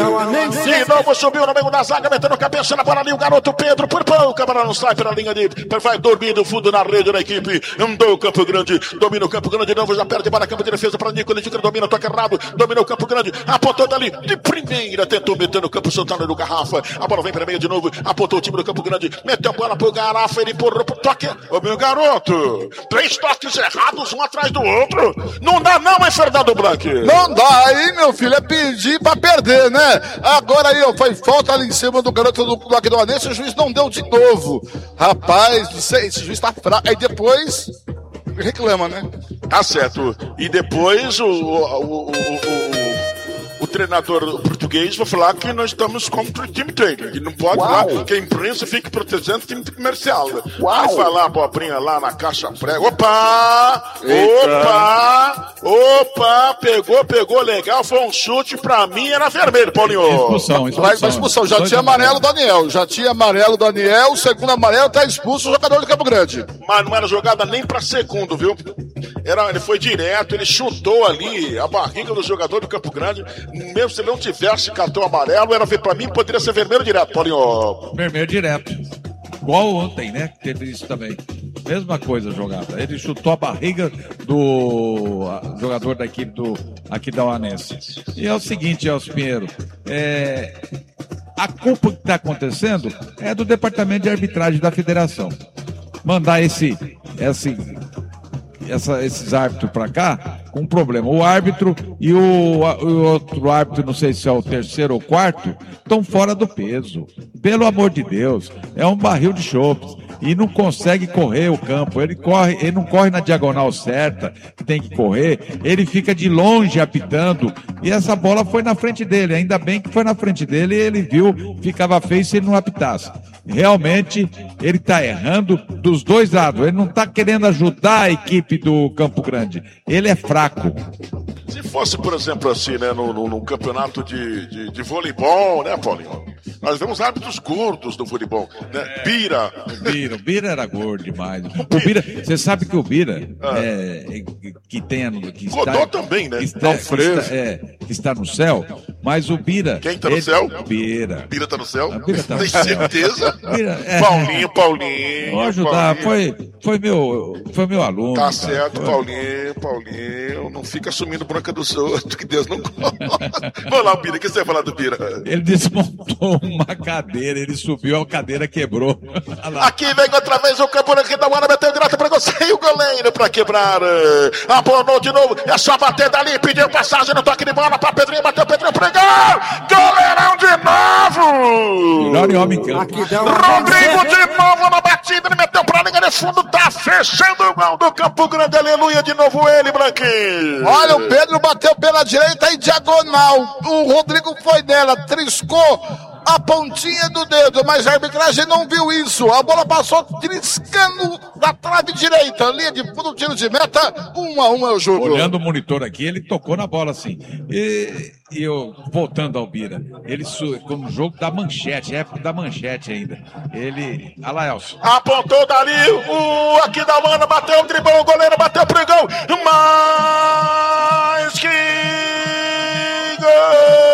De novo subiu no meio da zaga, metendo cabeça na bola ali, o garoto Pedro, por pouco, a bola não sai pela linha de, vai dormir no fundo na rede da equipe, do Campo Grande, domina o Campo Grande de novo, já perde bola, campo de defesa para Nicolas, Nicolas domina, toca errado, dominou o Campo Grande, apontou dali, de primeira, tentou meter no campo, soltando no Garrafa, a bola vem para meio de novo, apontou o time do Campo Grande, meteu a bola pro Garrafa, ele empurrou pro toque, ô meu garoto, três toques errados, um atrás do outro, não dá não, é Fernando Blanc. Não dá, aí meu filho, é pedir pra perder, né? Agora aí, ó, foi falta ali em cima do garoto do Bloco do Anense, o juiz não deu de novo, rapaz, esse juiz tá fraco, aí depois reclama, né? Tá certo, e depois o, o, o, o, o o treinador português vai falar que nós estamos contra o time trader, que não pode lá, que a imprensa fique protegendo o time comercial. Uau. Vai falar a abobrinha lá na caixa prega. Opa! Eita. Opa! Opa! Pegou, pegou legal, foi um chute, pra mim era vermelho, Paulinho. Expulsão, expulsão. Vai, vai expulsão, já tinha amarelo Daniel, já tinha amarelo Daniel, segundo amarelo tá expulso o jogador do Campo Grande. Mas não era jogada nem pra segundo, viu? Era, ele foi direto, ele chutou ali a barriga do jogador do Campo Grande. Mesmo se ele não tivesse cartão amarelo, era ver pra mim, poderia ser vermelho direto, Paulinho. Vermelho direto. Igual ontem, né? Que teve isso também. Mesma coisa a jogada. Ele chutou a barriga do jogador da equipe do, aqui da Uanense. E é o seguinte, Elcio Pinheiro. É, a culpa que está acontecendo é do departamento de arbitragem da federação. Mandar esse, esse, essa, esses árbitros para cá com um problema. O árbitro e o, o outro árbitro, não sei se é o terceiro ou quarto, estão fora do peso. Pelo amor de Deus, é um barril de chopes e não consegue correr o campo. Ele corre, ele não corre na diagonal certa, que tem que correr. Ele fica de longe apitando e essa bola foi na frente dele. Ainda bem que foi na frente dele e ele viu, ficava feio se ele não apitasse. Realmente, ele está errando dos dois lados. Ele não está querendo ajudar a equipe do Campo Grande. Ele é fraco. Se fosse, por exemplo, assim, né, no, no, no campeonato de, de, de voleibol, né, Paulinho? Nós vemos árbitros gordos do voleibol, né? Bira. O Bira, o Bira era gordo demais. O Bira, você sabe que o Bira, ah. é, que tem... Que Godó está, também, né? Que está, que está, é, que está no céu, Mas o Bira... Quem tá no ele... céu? Bira. Bira tá no céu? Bira tá no Tem céu. certeza? Bira, é... Paulinho, Paulinho. Vou ajudar, Paulinho. foi, foi, meu, foi meu aluno. Tá cara. certo, Foi. Paulinho, Paulinho. Não fica assumindo branca dos outros, que Deus não gosta. Vamos lá, Bira, o que você vai falar do Bira? Ele desmontou uma cadeira, ele subiu, a cadeira quebrou. Aqui vem outra vez o campo aqui da Guarda, meteu direto pra você e o goleiro pra quebrar. Aponou de novo, é só bater dali, pediu passagem no toque de bola pra Pedrinho, bateu Pedrinho, pregou! Goleirão de novo! Melhor homem em campo. Rodrigo de novo na batida, ele meteu pra linha de fundo, tá fechando o gol do Campo Grande, aleluia, de novo ele, Branquinho. Olha, o Pedro bateu pela direita em diagonal, o Rodrigo foi nela, triscou a pontinha do dedo, mas a arbitragem não viu isso. A bola passou triscando da trave direita, linha de fundo, tiro de meta, um a um é o jogo. Olhando o monitor aqui, ele tocou na bola assim. E, e eu, voltando ao Bira, ele como jogo da manchete, época da manchete ainda. Ele. Olha lá, Elcio. Apontou dali, o aqui da Mana bateu, driblou o goleiro, bateu pro gol. Mais que gol!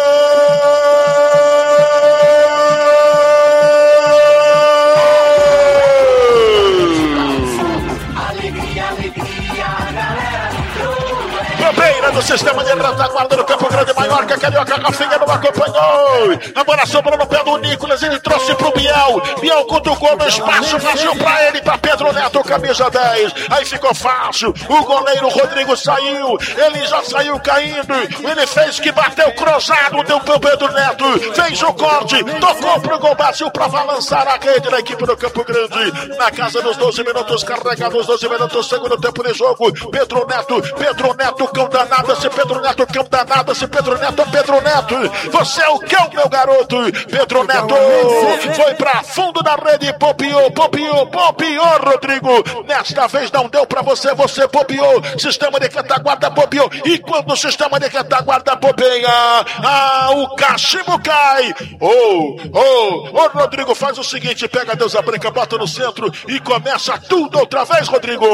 Do sistema de retaguarda do Campo Grande, Maiorca, Carioca, Rafinha não acompanhou. A bola sobrou no pé do Nicolas, ele trouxe pro Biel. Biel cutucou no espaço, fácil pra ele, pra Pedro Neto, camisa dez. Aí ficou fácil, o goleiro Rodrigo saiu, ele já saiu caindo. Ele fez que bateu cruzado, deu pro Pedro Neto, fez o corte, tocou pro gol, bateu pra balançar a rede da equipe do Campo Grande. Na casa dos doze minutos, carregados doze minutos, segundo tempo de jogo. Pedro Neto, Pedro Neto, cão danado. Se Pedro Neto, cão danado, se Pedro Neto, Pedro Neto, você é o cão, meu garoto. Pedro Neto foi pra fundo da rede, bobeou, bobeou, bobeou, Rodrigo. Nesta vez não deu pra você, você bobeou. Sistema de retaguarda bobeou. E quando o sistema de retaguarda bobeia, ah, o cachimbo cai. Oh, oh, oh, Rodrigo, faz o seguinte: pega Deus a branca, bota no centro e começa tudo outra vez, Rodrigo.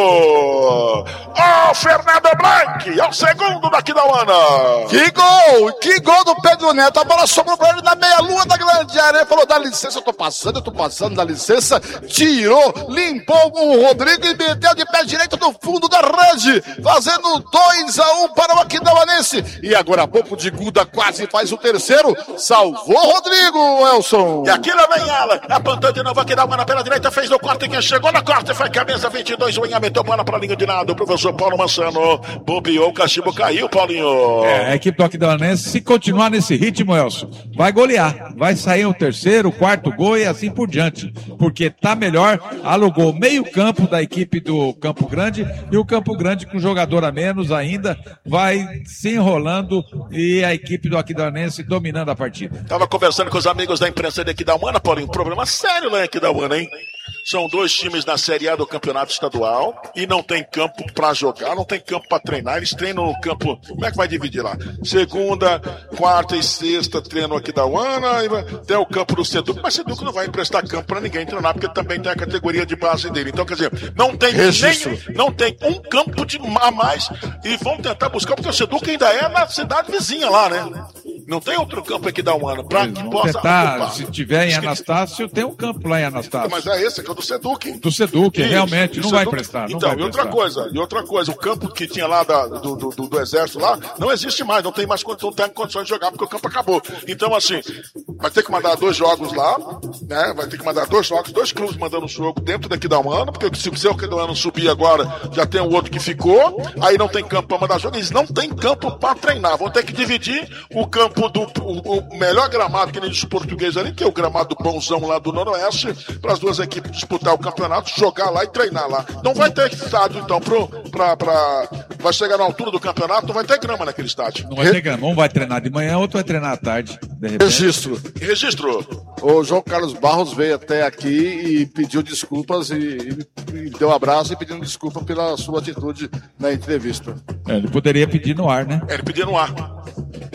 Oh, Fernando Blanc, é o segundo daqui da Uana. Que gol! Que gol do Pedro Neto. A bola sobrou pra ele na meia-lua da grande área. Ele falou: dá licença, eu tô passando, eu tô passando, dá licença. Tirou, limpou o Rodrigo e meteu de pé direito no fundo da rede, fazendo dois a um para o Aquidauanense. E agora, pouco de Guda quase faz o terceiro. Salvou Rodrigo, Elson. E aqui lá vem ela. Apontou de novo aqui da Uana pela direita, fez no corte. Quem chegou na corte foi camisa vinte e dois. O Inha meteu bola pra linha de nada. O professor Paulo Massano bobeou, o cachimbo caiu, Paulinho. É, a equipe do Aquidauanense, se continuar nesse ritmo, Elson, vai golear. Vai sair o terceiro, o quarto gol e assim por diante. Porque tá melhor, alugou meio campo da equipe do Campo Grande e o Campo Grande com jogador a menos ainda vai se enrolando e a equipe do Aquidauanense dominando a partida. Tava conversando com os amigos da imprensa de Aquidauana, Paulinho, um problema sério lá em Aquidauana, hein? São dois times na Série A do Campeonato Estadual e não tem campo pra jogar, não tem campo pra treinar. Eles treinam no campo. Como é que vai dividir lá? Segunda, quarta e sexta treinam aqui da Uana, e tem o campo do Seduc. Mas Seduc não vai emprestar campo pra ninguém treinar, porque também tem a categoria de base dele. Então, quer dizer, não tem Registro. nem, não tem um campo de a mais e vão tentar buscar, porque o Seduc ainda é na cidade vizinha lá, né? Não tem outro campo aqui da Uana pra que possa tentar, ocupar. se tiver em Anastácio, tem um campo lá em Anastácio. Mas é esse, que é o do Seduc. Do Seduc, Isso, realmente, do não vai Seduc. emprestar. Não Então, vai e outra emprestar. coisa, e outra coisa, o campo que tinha lá da, do, do, do, do exército lá, não existe mais, não tem mais não tem condições de jogar, porque o campo acabou. Então, assim, vai ter que mandar dois jogos lá, né? Vai ter que mandar dois jogos, dois clubes mandando um jogo dentro daqui da Uana, porque se o seu que do ano subir agora, já tem um outro que ficou, aí não tem campo pra mandar jogo, eles não tem campo pra treinar, vão ter que dividir o campo do o, o melhor gramado, que nem diz o português ali, que é o gramado bonzão lá do Noroeste, para as duas equipes disputar o campeonato, jogar lá e treinar lá. Não vai ter estádio, então, pro, pra, pra, vai chegar na altura do campeonato, não vai ter grama naquele estádio. Não vai ter grama, um vai treinar de manhã, outro vai treinar à tarde. De repente. Registro. Registro. O João Carlos Barros veio até aqui e pediu desculpas e, e, e deu um abraço e pedindo desculpa pela sua atitude na entrevista. É, ele poderia pedir no ar, né? Ele pediu no ar.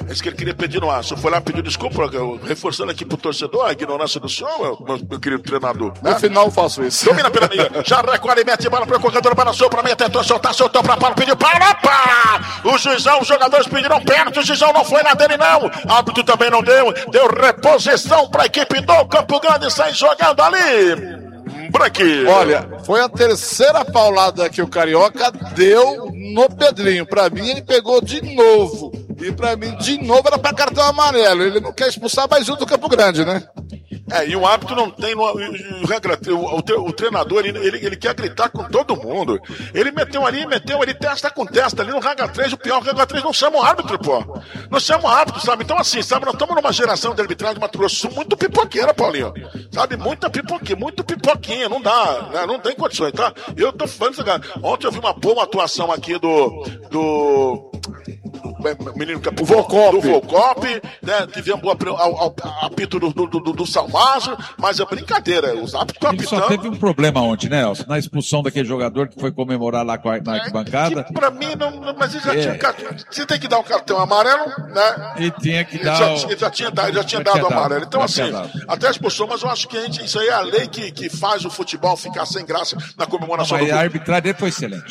É isso que ele queria pedir no ar. Se eu for lá pedir desculpa, eu, reforçando aqui pro torcedor a ignorância do senhor, meu, meu querido treinador. Né? No final eu faço isso. Domina pela linha. Já recolhe, mete bola pro corredor, para sopra, meia, tentou soltar, soltou pra Paulo, pediu para, pá! O juizão, os jogadores pediram pênalti, o juizão não foi na dele, não. Árbitro também não deu. Deu reposição pra equipe do Campo Grande, sai jogando ali. Branquinho. Olha, foi a terceira paulada que o Carioca deu no Pedrinho. Pra mim, ele pegou de novo. E pra mim, de novo, era pra cartão amarelo. Ele não quer expulsar mais um do Campo Grande, né? É, e o árbitro não tem. No, o, o, o treinador, ele, ele, ele quer gritar com todo mundo. Ele meteu ali, meteu, ele testa com testa ali no Regra três. O pior, o Regra três não chama o árbitro, pô. Não chama o árbitro, sabe? Então, assim, sabe, nós estamos numa geração de arbitragem de Mato Grosso do Sul muito pipoqueira, Paulinho. Sabe? Muita pipoquinha, muito pipoquinha. Não dá, né? Não tem condições, tá? Eu tô falando, cara. Ontem eu vi uma boa atuação aqui do. do menino que o Volcop. do Volcop, né? Tivemos um apito do, do, do, do Salmazo, mas é brincadeira, os árbitros estão apitando. Só teve um problema ontem, né, Elcio? Na expulsão daquele jogador que foi comemorar lá na arquibancada. É, pra mim, não, mas ele já é. tinha. Você tem que dar um cartão amarelo, né? E tinha que dar. Ele já, o... já tinha, já tinha já dado o amarelo. Então, assim, até expulsou, mas eu acho que a gente, isso aí é a lei que, que faz o futebol ficar sem graça na comemoração não, do. A arbitragem dele foi excelente.